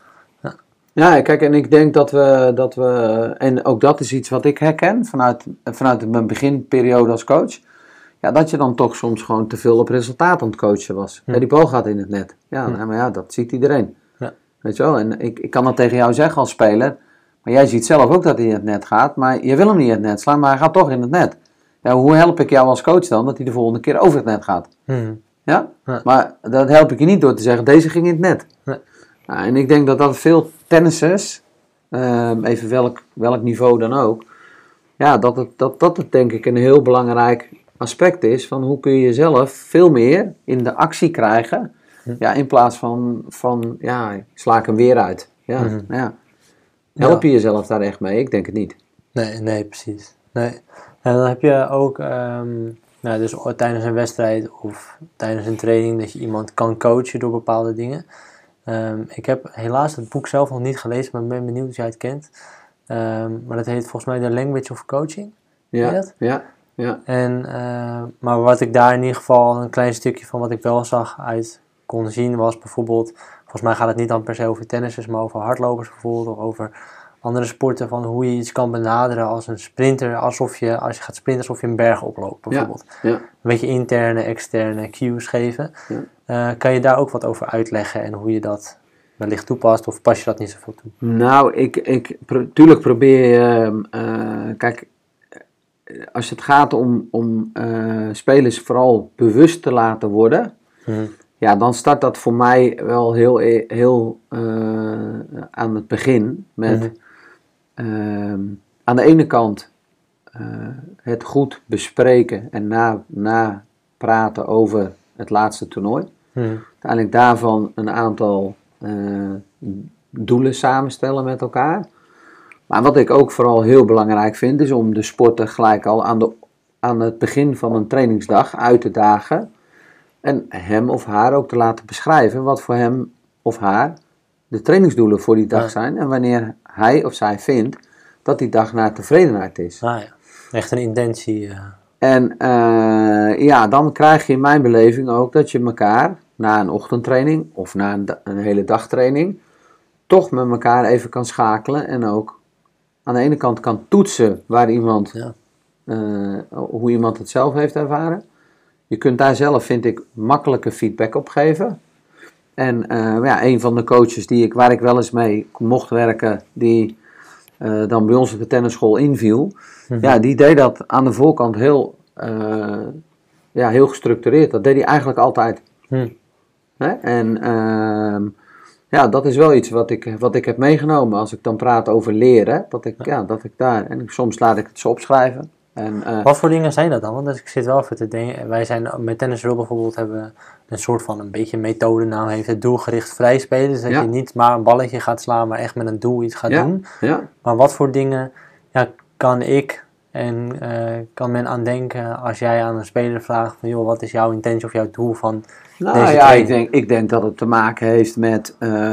ja, kijk, en ik denk dat we, en ook dat is iets wat ik herken vanuit mijn beginperiode als coach, ja, dat je dan toch soms gewoon te veel op resultaat aan het coachen was. Ja, die bal gaat in het net. Ja, maar ja, dat ziet iedereen. Ja. Weet je wel, en ik kan dat tegen jou zeggen als speler, maar jij ziet zelf ook dat hij in het net gaat, maar je wil hem niet in het net slaan, maar hij gaat toch in het net. Ja, hoe help ik jou als coach dan dat hij de volgende keer over het net gaat? Ja? Maar dat help ik je niet door te zeggen, deze ging in het net. Nou, en ik denk dat veel tennissers, even welk niveau dan ook, ja, dat het denk ik een heel belangrijk aspect is van hoe kun je jezelf veel meer in de actie krijgen, ja, in plaats van ja, sla ik hem weer uit. Ja, ja. Help je jezelf daar echt mee? Ik denk het niet. Nee, precies. Nee. En dan heb je ook, dus tijdens een wedstrijd of tijdens een training, dat je iemand kan coachen door bepaalde dingen. Ik heb helaas het boek zelf nog niet gelezen, maar ik ben benieuwd of jij het kent. Maar dat heet volgens mij The Language of Coaching. Ja, ja. Ja. Maar wat ik daar in ieder geval, een klein stukje van wat ik wel zag uit kon zien, was bijvoorbeeld, volgens mij gaat het niet dan per se over tennissers, maar over hardlopers bijvoorbeeld, of over andere sporten, van hoe je iets kan benaderen als een sprinter, als je gaat sprinten alsof je een berg oploopt bijvoorbeeld. Ja. Een beetje interne, externe cues geven. Ja. Kan je daar ook wat over uitleggen en hoe je dat wellicht toepast, of pas je dat niet zoveel toe? Nou, tuurlijk probeer je, kijk, als het gaat om spelers vooral bewust te laten worden, ja, dan start dat voor mij wel heel aan het begin met aan de ene kant het goed bespreken en napraten over het laatste toernooi. Uiteindelijk daarvan een aantal doelen samenstellen met elkaar. Maar wat ik ook vooral heel belangrijk vind, is om de sporter gelijk al aan het begin van een trainingsdag uit te dagen. En hem of haar ook te laten beschrijven wat voor hem of haar de trainingsdoelen voor die dag zijn. En wanneer hij of zij vindt dat die dag naar tevredenheid is. Ah, ja. Echt een intentie. En dan krijg je in mijn beleving ook dat je elkaar na een ochtendtraining of na een hele dagtraining toch met elkaar even kan schakelen. En ook aan de ene kant kan toetsen waar hoe iemand het zelf heeft ervaren. Je kunt daar zelf, vind ik, makkelijke feedback op geven. En een van de coaches waar ik wel eens mee mocht werken, die dan bij ons op de tennisschool inviel, die deed dat aan de voorkant heel gestructureerd. Dat deed hij eigenlijk altijd. Hè? En dat is wel iets wat ik heb meegenomen als ik dan praat over leren. Dat ik daar, en soms laat ik het zo opschrijven. Wat voor dingen zijn dat dan? Want ik zit wel even te denken. Wij zijn met Tennis World bijvoorbeeld, hebben een soort van een beetje methodenaam, heeft het doelgericht vrij spelen. Dus dat je niet maar een balletje gaat slaan, maar echt met een doel iets gaat doen. Ja. Maar wat voor dingen kan ik en kan men aan denken als jij aan een speler vraagt van, joh, wat is jouw intentie of jouw doel van deze training? Ik denk dat het te maken heeft met,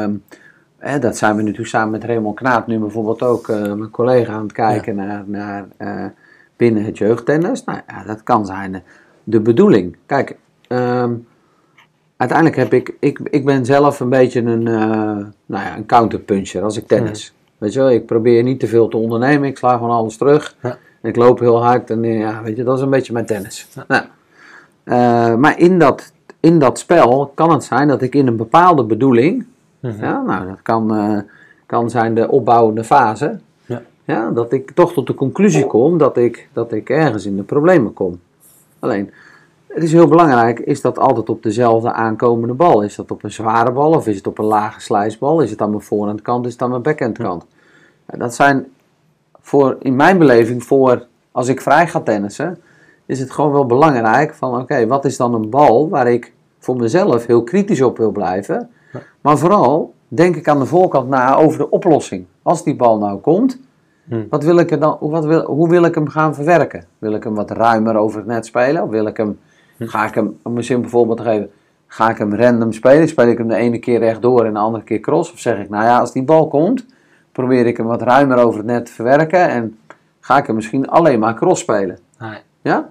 dat zijn we natuurlijk samen met Raymond Knaap nu bijvoorbeeld ook, mijn collega, aan het kijken naar binnen het jeugdtennis. Nou ja, dat kan zijn de bedoeling. Kijk, uiteindelijk heb ik ben zelf een beetje een counterpuncher als ik tennis. Weet je wel, ik probeer niet te veel te ondernemen, ik sla gewoon alles terug. Ja. En ik loop heel hard en weet je, dat is een beetje mijn tennis. Ja. Nou, maar in dat spel kan het zijn dat ik in een bepaalde bedoeling, dat kan zijn de opbouwende fase, dat ik toch tot de conclusie kom dat ik ergens in de problemen kom. Alleen, het is heel belangrijk, is dat altijd op dezelfde aankomende bal? Is dat op een zware bal of is het op een lage slijsbal? Is het aan mijn voorhandkant, is het aan mijn backhandkant? Ja, dat zijn in mijn beleving als ik vrij ga tennissen, is het gewoon wel belangrijk van oké, wat is dan een bal waar ik voor mezelf heel kritisch op wil blijven? Ja. Maar vooral denk ik aan de voorkant na over de oplossing. Als die bal nou komt, wat wil ik er dan, hoe wil ik hem gaan verwerken? Wil ik hem wat ruimer over het net spelen? Of ga ik hem, om een simpel voorbeeld te geven, ga ik hem random spelen? Speel ik hem de ene keer rechtdoor en de andere keer cross? Of zeg ik, als die bal komt, probeer ik hem wat ruimer over het net te verwerken en ga ik hem misschien alleen maar cross spelen? Nee. Ja?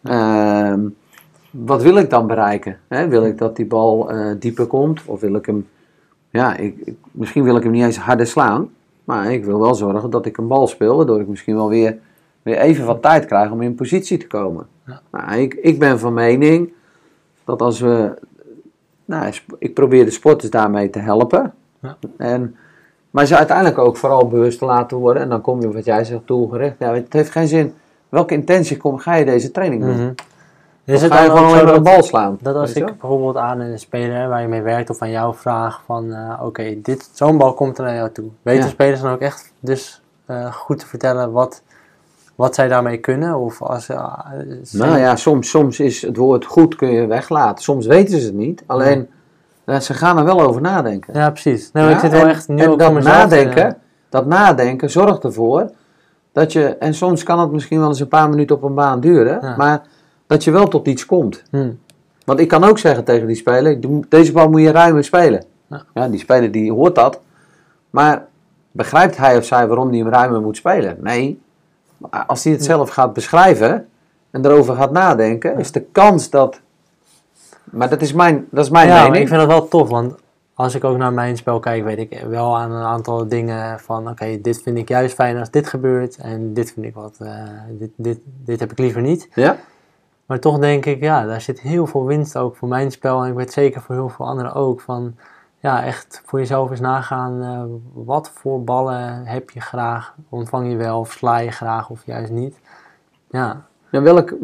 Wat wil ik dan bereiken? Wil ik dat die bal dieper komt? Of wil ik hem, misschien wil ik hem niet eens harder slaan, maar ik wil wel zorgen dat ik een bal speel, waardoor ik misschien wel weer even wat tijd krijg om in positie te komen. Ja. Nou, ik ben van mening dat als we, ik probeer de sporters daarmee te helpen. Ja. Maar ze uiteindelijk ook vooral bewust te laten worden. En dan kom je, wat jij zegt, doelgericht. Ja, het heeft geen zin. Welke intentie ga je deze training doen? Dus ga je gewoon alleen maar een bal slaan? Dat als ik bijvoorbeeld aan een speler waar je mee werkt of aan jou vraag van zo'n bal komt er naar jou toe. Weten spelers dan ook echt dus goed te vertellen wat zij daarmee kunnen? Of soms is het woord goed kun je weglaten. Soms weten ze het niet. Alleen ze gaan er wel over nadenken. Ja, precies. Ik zit wel echt nu en dat nadenken zorgt ervoor dat je, en soms kan het misschien wel eens een paar minuten op een baan duren, maar dat je wel tot iets komt. Want ik kan ook zeggen tegen die speler, deze bal moet je ruimer spelen. Ja, die speler die hoort dat, maar begrijpt hij of zij waarom hij hem ruimer moet spelen? Nee. Als hij het zelf gaat beschrijven, en erover gaat nadenken, is de kans dat... Maar dat is mijn Ja, mening. maar ik vind dat wel tof, want als ik ook naar mijn spel kijk, weet ik wel aan een aantal dingen van, oké, dit vind ik juist fijn als dit gebeurt en dit vind ik dit heb ik liever niet. Ja? Maar toch denk ik, ja, daar zit heel veel winst ook voor mijn spel en ik weet zeker voor heel veel anderen ook van, ja, echt voor jezelf eens nagaan, wat voor ballen heb je graag, ontvang je wel of sla je graag of juist niet. Ja. Ja,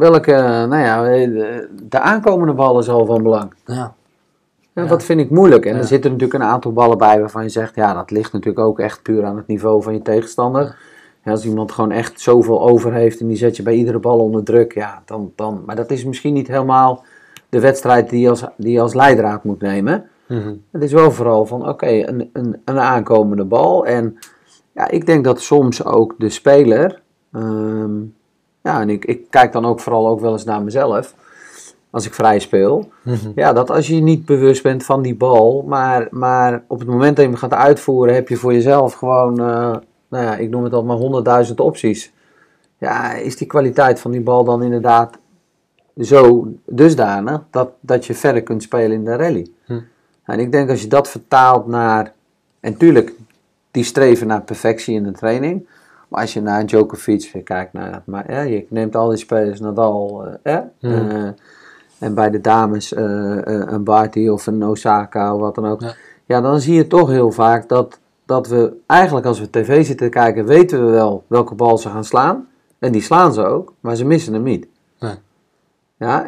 de aankomende ballen is al van belang. Ja. Ja, dat vind ik moeilijk. En Ja. er zitten natuurlijk een aantal ballen bij waarvan je zegt, ja, dat ligt natuurlijk ook echt puur aan het niveau van je tegenstander. Ja. Ja, als iemand gewoon echt zoveel over heeft en die zet je bij iedere bal onder druk, ja, dan. Maar dat is misschien niet helemaal de wedstrijd die je als leidraad moet nemen. Mm-hmm. Het is wel vooral van, oké, een aankomende bal. En ja, ik denk dat soms ook de speler, en ik kijk dan ook vooral ook wel eens naar mezelf, als ik vrij speel. Mm-hmm. Ja, dat als je niet bewust bent van die bal, maar op het moment dat je hem gaat uitvoeren, heb je voor jezelf gewoon, ik noem het al maar 100.000 opties. Ja, is die kwaliteit van die bal dan inderdaad zo dusdanig dat je verder kunt spelen in de rally? En ik denk als je dat vertaalt naar, en tuurlijk, die streven naar perfectie in de training. Maar als je naar Djokovic kijkt, je neemt al die spelers, Nadal, en bij de dames een Barty of een Osaka of wat dan ook. Ja, dan zie je toch heel vaak dat we eigenlijk als we tv zitten te kijken, weten we wel welke bal ze gaan slaan. En die slaan ze ook, maar ze missen hem niet. Nee. Ja,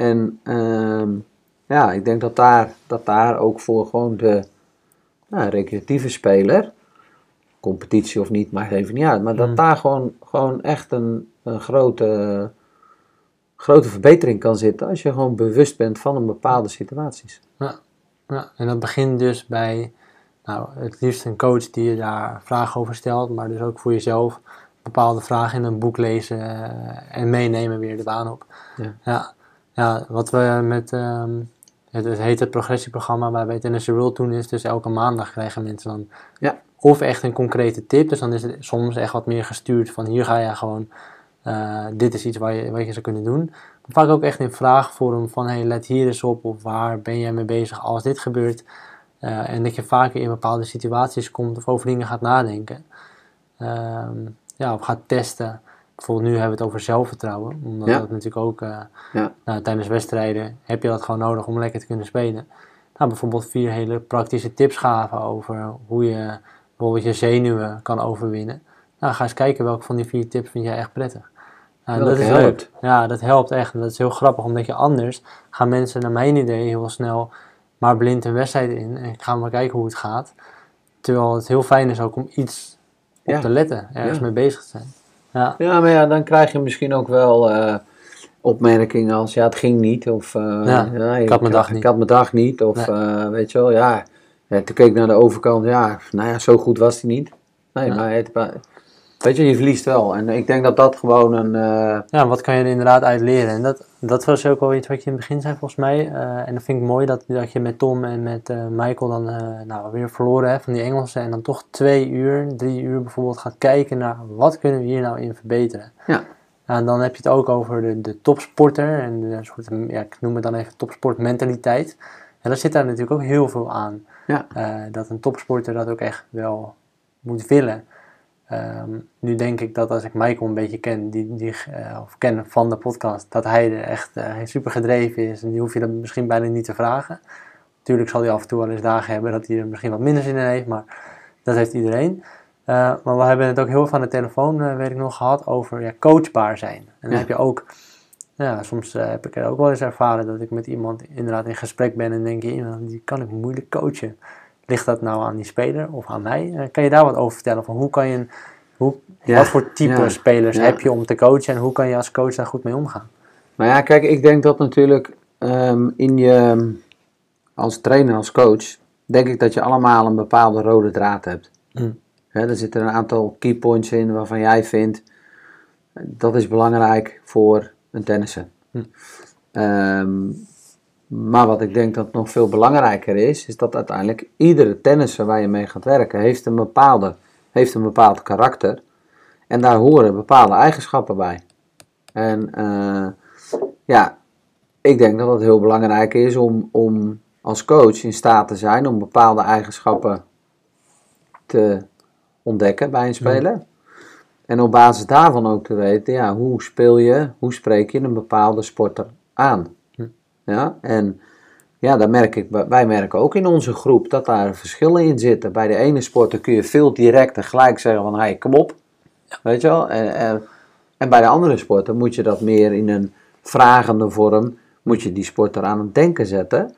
ik denk dat daar ook voor gewoon de recreatieve speler, competitie of niet, maakt even niet uit, maar dat daar gewoon echt een grote verbetering kan zitten als je gewoon bewust bent van een bepaalde situaties. Ja, en dat begint dus bij het liefst een coach die je daar vragen over stelt, maar dus ook voor jezelf bepaalde vragen in een boek lezen en meenemen weer de baan op. Ja, wat we met, het heet het progressieprogramma waar bij Tennis the World doen is, dus elke maandag krijgen mensen dan of echt een concrete tip, dus dan is het soms echt wat meer gestuurd van hier ga je gewoon, dit is iets wat je zou kunnen doen. Maar vaak ook echt in vraagvorm van hey, let hier eens op of waar ben jij mee bezig als dit gebeurt. En dat je vaker in bepaalde situaties komt of over dingen gaat nadenken. Of gaat testen. Bijvoorbeeld nu hebben we het over zelfvertrouwen. Omdat dat natuurlijk ook tijdens wedstrijden heb je dat gewoon nodig om lekker te kunnen spelen. Nou, bijvoorbeeld 4 hele praktische tips gaven over hoe je bijvoorbeeld je zenuwen kan overwinnen. Nou, ga eens kijken welke van die 4 tips vind jij echt prettig. Dat is leuk. Ja, dat helpt echt. En dat is heel grappig, omdat je anders gaan mensen naar mijn idee heel snel maar blind een wedstrijd in en gaan maar kijken hoe het gaat. Terwijl het heel fijn is ook om iets op te letten, ergens mee bezig te zijn. Ja, maar dan krijg je misschien ook wel opmerkingen als het ging niet. Of ik had mijn dag niet. Of weet je wel, toen keek ik naar de overkant, zo goed was hij niet. Nee, maar weet je verliest wel. En ik denk dat dat gewoon een... wat kan je er inderdaad uit leren? En dat was ook wel iets wat je in het begin zei volgens mij. En dat vind ik mooi dat je met Tom en met Michael dan weer verloren hebt van die Engelsen. En dan toch 2 uur, 3 uur bijvoorbeeld gaat kijken naar wat kunnen we hier nou in verbeteren. Ja. En dan heb je het ook over de topsporter. En de soort, ik noem het dan even topsportmentaliteit. En daar zit daar natuurlijk ook heel veel aan. Ja. Dat een topsporter dat ook echt wel moet willen. Nu denk ik dat als ik Michael een beetje ken, of ken van de podcast, dat hij er echt super gedreven is. En die hoef je dan misschien bijna niet te vragen. Natuurlijk zal hij af en toe wel eens dagen hebben dat hij er misschien wat minder zin in heeft, maar dat heeft iedereen. Maar we hebben het ook heel veel aan de telefoon, weet ik nog, gehad over coachbaar zijn. En dan heb je ook, soms heb ik er ook wel eens ervaren dat ik met iemand inderdaad in gesprek ben en denk, die kan ik moeilijk coachen. Ligt dat nou aan die speler of aan mij? Kan je daar wat over vertellen? Van wat voor type spelers heb je om te coachen en hoe kan je als coach daar goed mee omgaan? Nou ja, kijk, ik denk dat natuurlijk als trainer, als coach, denk ik dat je allemaal een bepaalde rode draad hebt. Er zitten een aantal key points in waarvan jij vindt, dat is belangrijk voor een tennisser. Maar wat ik denk dat nog veel belangrijker is dat uiteindelijk iedere tennisser waar je mee gaat werken heeft een bepaald karakter. En daar horen bepaalde eigenschappen bij. En ja, ik denk dat het heel belangrijk is om als coach in staat te zijn om bepaalde eigenschappen te ontdekken bij een speler. En op basis daarvan ook te weten, ja, hoe spreek je een bepaalde sporter aan? Ja, en ja, wij merken ook in onze groep dat daar verschillen in zitten. Bij de ene sporter kun je veel directer gelijk zeggen van, hey, kom op. Weet je wel? En bij de andere sporter moet je dat meer in een vragende vorm, moet je die sporter aan het denken zetten.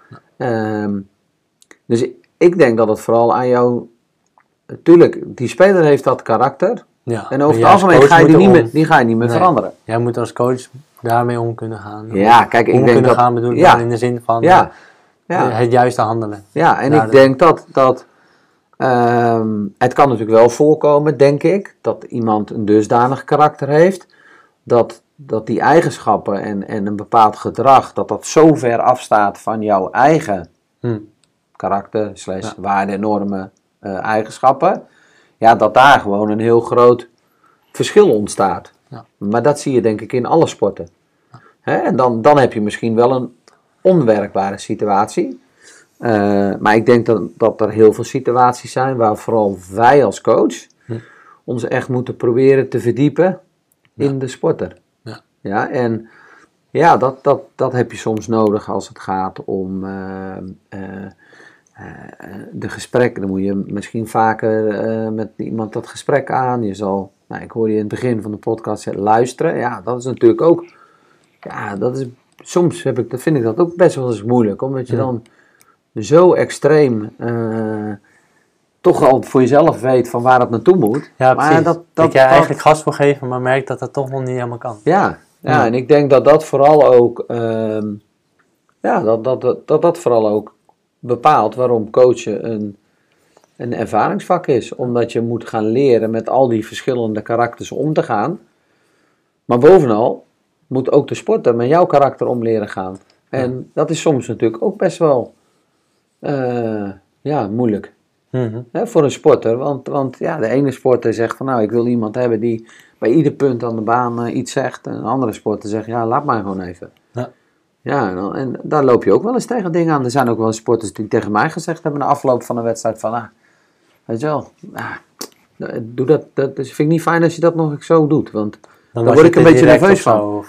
Dus ik denk dat het vooral aan jou, natuurlijk, die speler heeft dat karakter. Ja, En over het algemeen ga je niet meer veranderen. Jij moet als coach daarmee om kunnen gaan. Ja, kijk, ik denk dat... gaan bedoel ik dan in de zin van het juiste handelen. Ja, en ik denk dat het kan natuurlijk wel voorkomen, denk ik, dat iemand een dusdanig karakter heeft, dat die eigenschappen en een bepaald gedrag, dat zo ver afstaat van jouw eigen karakter, waarden, normen, eigenschappen, ja, dat daar gewoon een heel groot verschil ontstaat. Ja. Maar dat zie je denk ik in alle sporten. Hè? En dan heb je misschien wel een onwerkbare situatie. Maar ik denk dat er heel veel situaties zijn waar vooral wij als coach ons echt moeten proberen te verdiepen in de sporter. Ja. Ja, en ja, dat heb je soms nodig als het gaat om de gesprekken. Dan moet je misschien vaker met iemand dat gesprek aan. Je zal, ik hoorde je in het begin van de podcast luisteren. Ja, dat is natuurlijk ook, ja, soms vind ik dat ook best wel eens moeilijk. Omdat je dan zo extreem toch al voor jezelf weet van waar het naartoe moet. Ja, precies. Maar dat je eigenlijk gas voor geven, maar merkt dat dat toch nog niet helemaal kan. Ja, en ik denk dat vooral ook dat vooral ook bepaalt waarom coachen een ervaringsvak is. Omdat je moet gaan leren met al die verschillende karakters om te gaan. Maar bovenal moet ook de sporter met jouw karakter om leren gaan. En dat is soms natuurlijk ook best wel moeilijk. Voor een sporter. Want de ene sporter zegt van ik wil iemand hebben die bij ieder punt aan de baan iets zegt. En een andere sporter zegt laat maar gewoon even. Ja, en daar loop je ook wel eens tegen dingen aan. Er zijn ook wel eens sporters die tegen mij gezegd hebben na afloop van een wedstrijd van weet je wel, doe dat vind ik niet fijn als je dat nog eens zo doet. Want dan word ik een beetje nerveus van.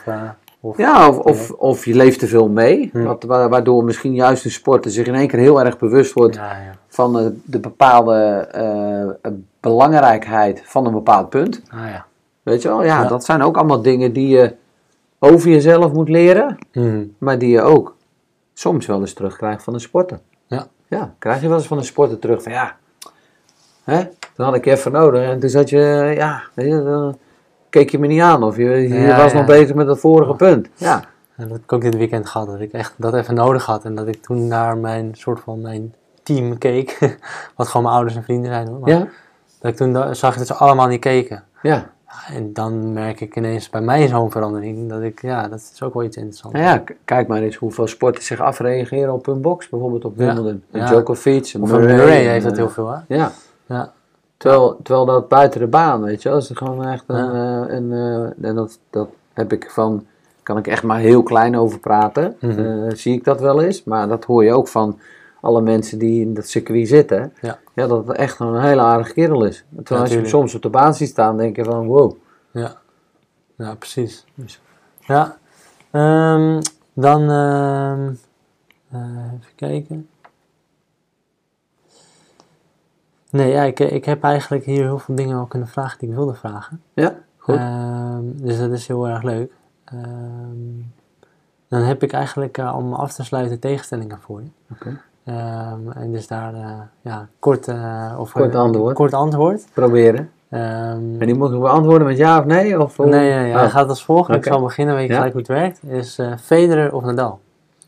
Of je leeft te veel mee, waardoor misschien juist een sporter zich in één keer heel erg bewust wordt van de bepaalde belangrijkheid van een bepaald punt. Weet je wel, dat zijn ook allemaal dingen die je over jezelf moet leren, maar die je ook soms wel eens terugkrijgt van een sporter. Ja, krijg je wel eens van een sporter terug van dan had ik je even nodig en toen zat je, dan keek je me niet aan of je was nog bezig met het vorige punt. Ja. En dat heb ik ook dit weekend gehad, dat ik echt dat even nodig had en dat ik toen naar mijn team keek, wat gewoon mijn ouders en vrienden zijn hoor. Maar dat ik toen zag dat ze allemaal niet keken. Ja. En dan merk ik ineens bij mij zo'n verandering, dat is ook wel iets interessants. Ja, kijk maar eens hoeveel sporters zich afreageren op hun box, bijvoorbeeld op Wimbledon. Djokovic. Of Murray heeft dat heel veel, hè? Ja. Terwijl dat buiten de baan, weet je wel, is gewoon echt en dat heb ik kan ik echt maar heel klein over praten. Zie ik dat wel eens, maar dat hoor je ook van alle mensen die in dat circuit zitten. Ja, dat het echt een hele aardige kerel is. Terwijl als je hem soms op de baan ziet staan, denk je van wow. Ja, precies. Ja, dan even kijken. Nee, ik heb eigenlijk hier heel veel dingen al kunnen vragen die ik wilde vragen. Ja, goed. Dus dat is heel erg leuk. Dan heb ik eigenlijk om af te sluiten tegenstellingen voor je. Oké. En dus daar kort antwoord. Proberen. En die moeten we beantwoorden met ja of nee? Of, nee, hij gaat als volgt. Ik zal beginnen, weet je gelijk hoe het werkt. Is Federer of Nadal?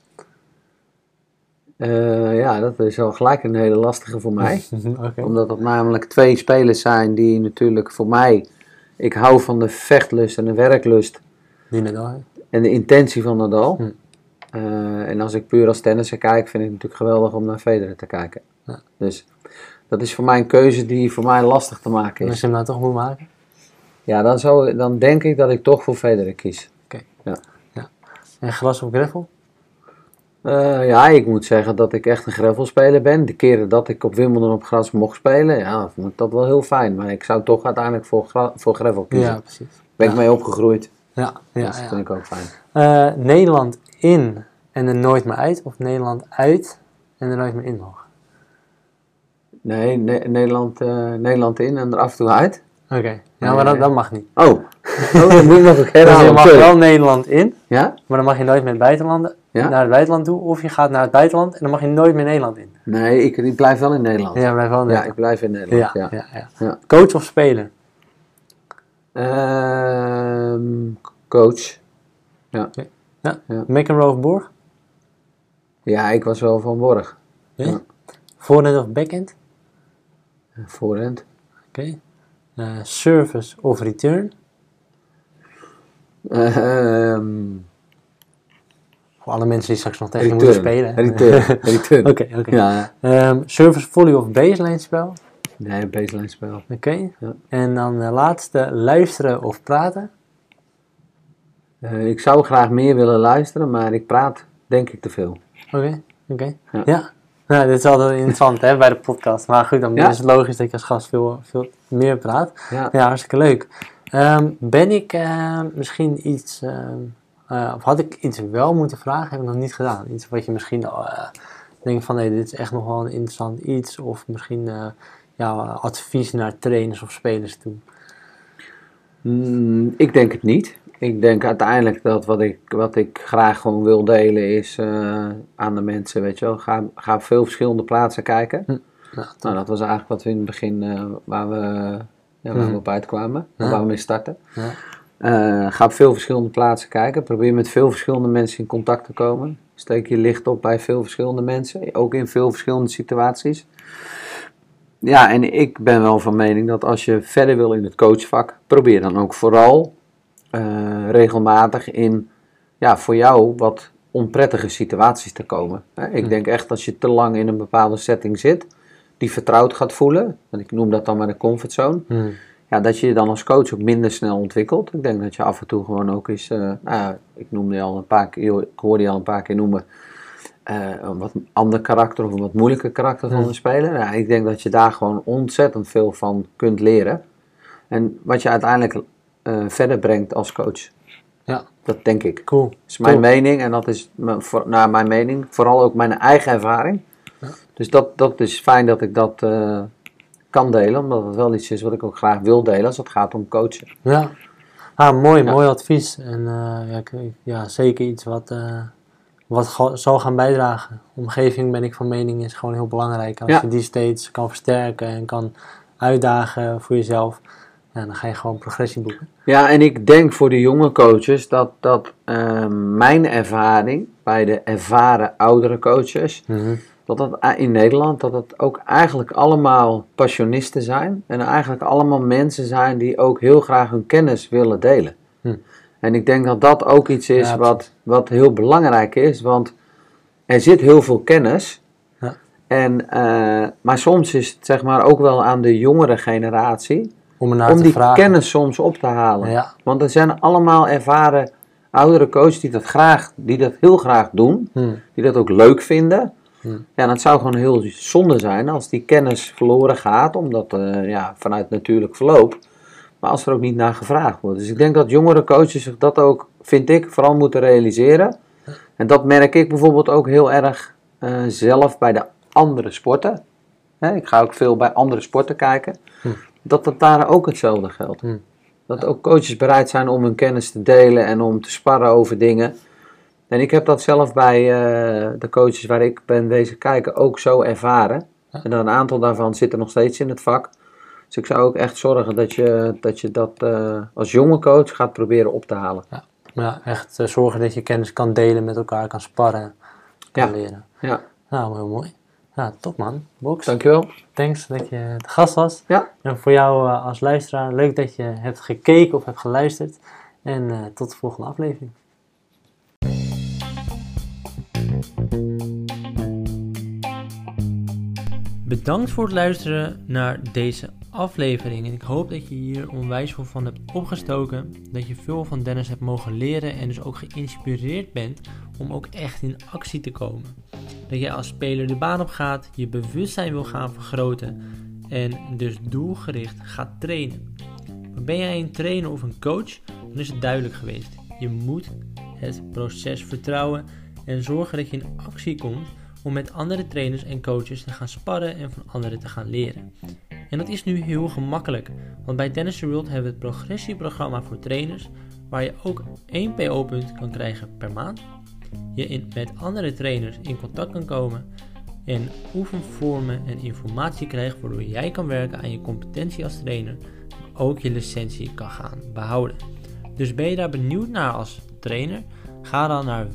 Dat is al gelijk een hele lastige voor mij. Omdat dat namelijk twee spelers zijn die natuurlijk voor mij... Ik hou van de vechtlust en de werklust. Die Nadal heeft. En de intentie van Nadal. En als ik puur als tennisser kijk, vind ik het natuurlijk geweldig om naar Federer te kijken. Ja. Dus dat is voor mij een keuze die voor mij lastig te maken is. En als je hem nou toch moet maken? Ja, dan denk ik dat ik toch voor Federer kies. En gras of gravel? Ja, ik moet zeggen dat ik echt een gravelspeler ben. De keren dat ik op Wimbledon op gras mocht spelen, ja, vond ik dat wel heel fijn. Maar ik zou toch uiteindelijk voor gravel kiezen. Ja, precies. Ben ik mee opgegroeid. Ja, Dat vind ik ook fijn. Nederland in en er nooit meer uit, of Nederland uit en er nooit meer in mogen? Nee, Nederland in en er af en toe uit. Oké, ja, maar dat mag niet. Oh, dan moet ik nog een keer Dus je herhalen. mag wel Nederland in, Ja? maar dan mag je nooit meer naar het buitenland toe. Of je gaat naar het buitenland en dan mag je nooit meer Nederland in. Nee, ik blijf wel in Nederland. Ja, blijf wel in Ja, Nederland. ik blijf in Nederland. Ja. Coach of speler? Coach. McEnroe of Borg? Ja, ik was wel van Borg. Ja. Voorhand of backhand? Voorhand. Oké. Service of return? Voor alle mensen die straks nog tegen je moeten spelen. Return. Oké. Ja. Service volley of baseline spel? Nee, baseline spel. Oké. Ja. En dan de laatste, luisteren of praten? Ik zou graag meer willen luisteren, maar ik praat denk ik te veel. Oké. Ja. Nou, dit is altijd interessant hè, bij de podcast. Maar goed, dan is het logisch dat je als gast veel meer praat. Ja, hartstikke leuk. Ben ik misschien iets... of had ik iets wel moeten vragen? Heb ik nog niet gedaan. Iets wat je misschien denkt van... Nee, dit is echt nog wel een interessant iets. Of misschien advies naar trainers of spelers toe. Ik denk het niet. Ik denk uiteindelijk dat wat ik graag gewoon wil delen is aan de mensen, weet je wel. Ga op veel verschillende plaatsen kijken. Nou, dat was eigenlijk wat we in het begin waar we op uitkwamen. Waar we mee starten. Ga op veel verschillende plaatsen kijken. Probeer met veel verschillende mensen in contact te komen. Steek je licht op bij veel verschillende mensen. Ook in veel verschillende situaties. Ja, en ik ben wel van mening dat als je verder wil in het coachvak, probeer dan ook vooral regelmatig in voor jou wat onprettige situaties te komen. Ik denk echt als je te lang in een bepaalde setting zit, die vertrouwd gaat voelen, en ik noem dat dan maar de comfortzone, dat je je dan als coach ook minder snel ontwikkelt. Ik denk dat je af en toe gewoon ook eens, ik hoorde je al een paar keer noemen, een wat ander karakter of een wat moeilijker karakter van een speler. Ik denk dat je daar gewoon ontzettend veel van kunt leren. En wat je uiteindelijk verder brengt als coach. Ja. Dat denk ik. Cool. Dat is mijn mening en dat is naar mijn mening vooral ook mijn eigen ervaring. Ja. Dus dat is fijn dat ik dat kan delen, omdat het wel iets is wat ik ook graag wil delen als het gaat om coachen. Ja. Mooi advies. En zeker iets wat zal gaan bijdragen. Omgeving, ben ik van mening, is gewoon heel belangrijk. Als je die steeds kan versterken en kan uitdagen voor jezelf, dan ga je gewoon progressie boeken. Ja, en ik denk voor de jonge coaches dat mijn ervaring bij de ervaren oudere coaches, dat in Nederland, dat het ook eigenlijk allemaal passionisten zijn. En eigenlijk allemaal mensen zijn die ook heel graag hun kennis willen delen. En ik denk dat dat ook iets is wat heel belangrijk is, want er zit heel veel kennis. Ja. Maar soms is het zeg maar ook wel aan de jongere generatie om die kennis soms op te halen. Ja. Want er zijn allemaal ervaren oudere coaches die dat heel graag doen, die dat ook leuk vinden. Ja, en het zou gewoon heel zonde zijn als die kennis verloren gaat, omdat vanuit natuurlijk verloop. Maar als er ook niet naar gevraagd wordt. Dus ik denk dat jongere coaches zich dat ook, vind ik, vooral moeten realiseren. En dat merk ik bijvoorbeeld ook heel erg zelf bij de andere sporten. Ik ga ook veel bij andere sporten kijken. Dat het daar ook hetzelfde geldt. Dat ook coaches bereid zijn om hun kennis te delen en om te sparren over dingen. En ik heb dat zelf bij de coaches waar ik ben wezen kijken ook zo ervaren. En een aantal daarvan zitten nog steeds in het vak. Dus ik zou ook echt zorgen dat je dat als jonge coach gaat proberen op te halen. Ja, echt zorgen dat je kennis kan delen met elkaar, kan sparren, kan leren. Ja. Nou, heel mooi. Ja, top man. Box. Dankjewel. Thanks dat je de gast was. Ja. En voor jou als luisteraar, leuk dat je hebt gekeken of hebt geluisterd. En tot de volgende aflevering. Bedankt voor het luisteren naar deze aflevering en ik hoop dat je hier onwijs veel van hebt opgestoken. Dat je veel van Dennis hebt mogen leren en dus ook geïnspireerd bent om ook echt in actie te komen. Dat jij als speler de baan op gaat, je bewustzijn wil gaan vergroten en dus doelgericht gaat trainen. Maar ben jij een trainer of een coach, dan is het duidelijk geweest. Je moet het proces vertrouwen en zorgen dat je in actie komt om met andere trainers en coaches te gaan sparren en van anderen te gaan leren. En dat is nu heel gemakkelijk, want bij Tennis the World hebben we het progressieprogramma voor trainers, waar je ook 1 PO-punt kan krijgen per maand. Je met andere trainers in contact kan komen en oefenvormen en informatie krijgt waardoor jij kan werken aan je competentie als trainer, maar ook je licentie kan gaan behouden. Dus ben je daar benieuwd naar als trainer? Ga dan naar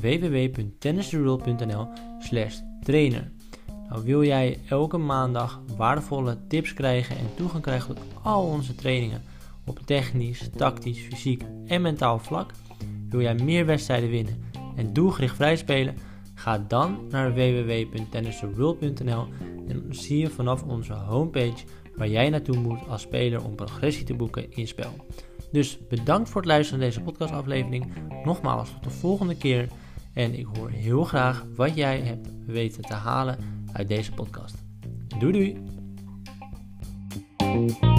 www.tennistheworld.nl/trainer. Nou, wil jij elke maandag waardevolle tips krijgen en toegang krijgen tot al onze trainingen op technisch, tactisch, fysiek en mentaal vlak? Wil jij meer wedstrijden winnen en doelgericht vrij spelen? Ga dan naar www.tennistheworld.nl en dan zie je vanaf onze homepage waar jij naartoe moet als speler om progressie te boeken in spel. Dus bedankt voor het luisteren naar deze podcastaflevering. Nogmaals, tot de volgende keer. En ik hoor heel graag wat jij hebt weten te halen uit deze podcast. Doei doei!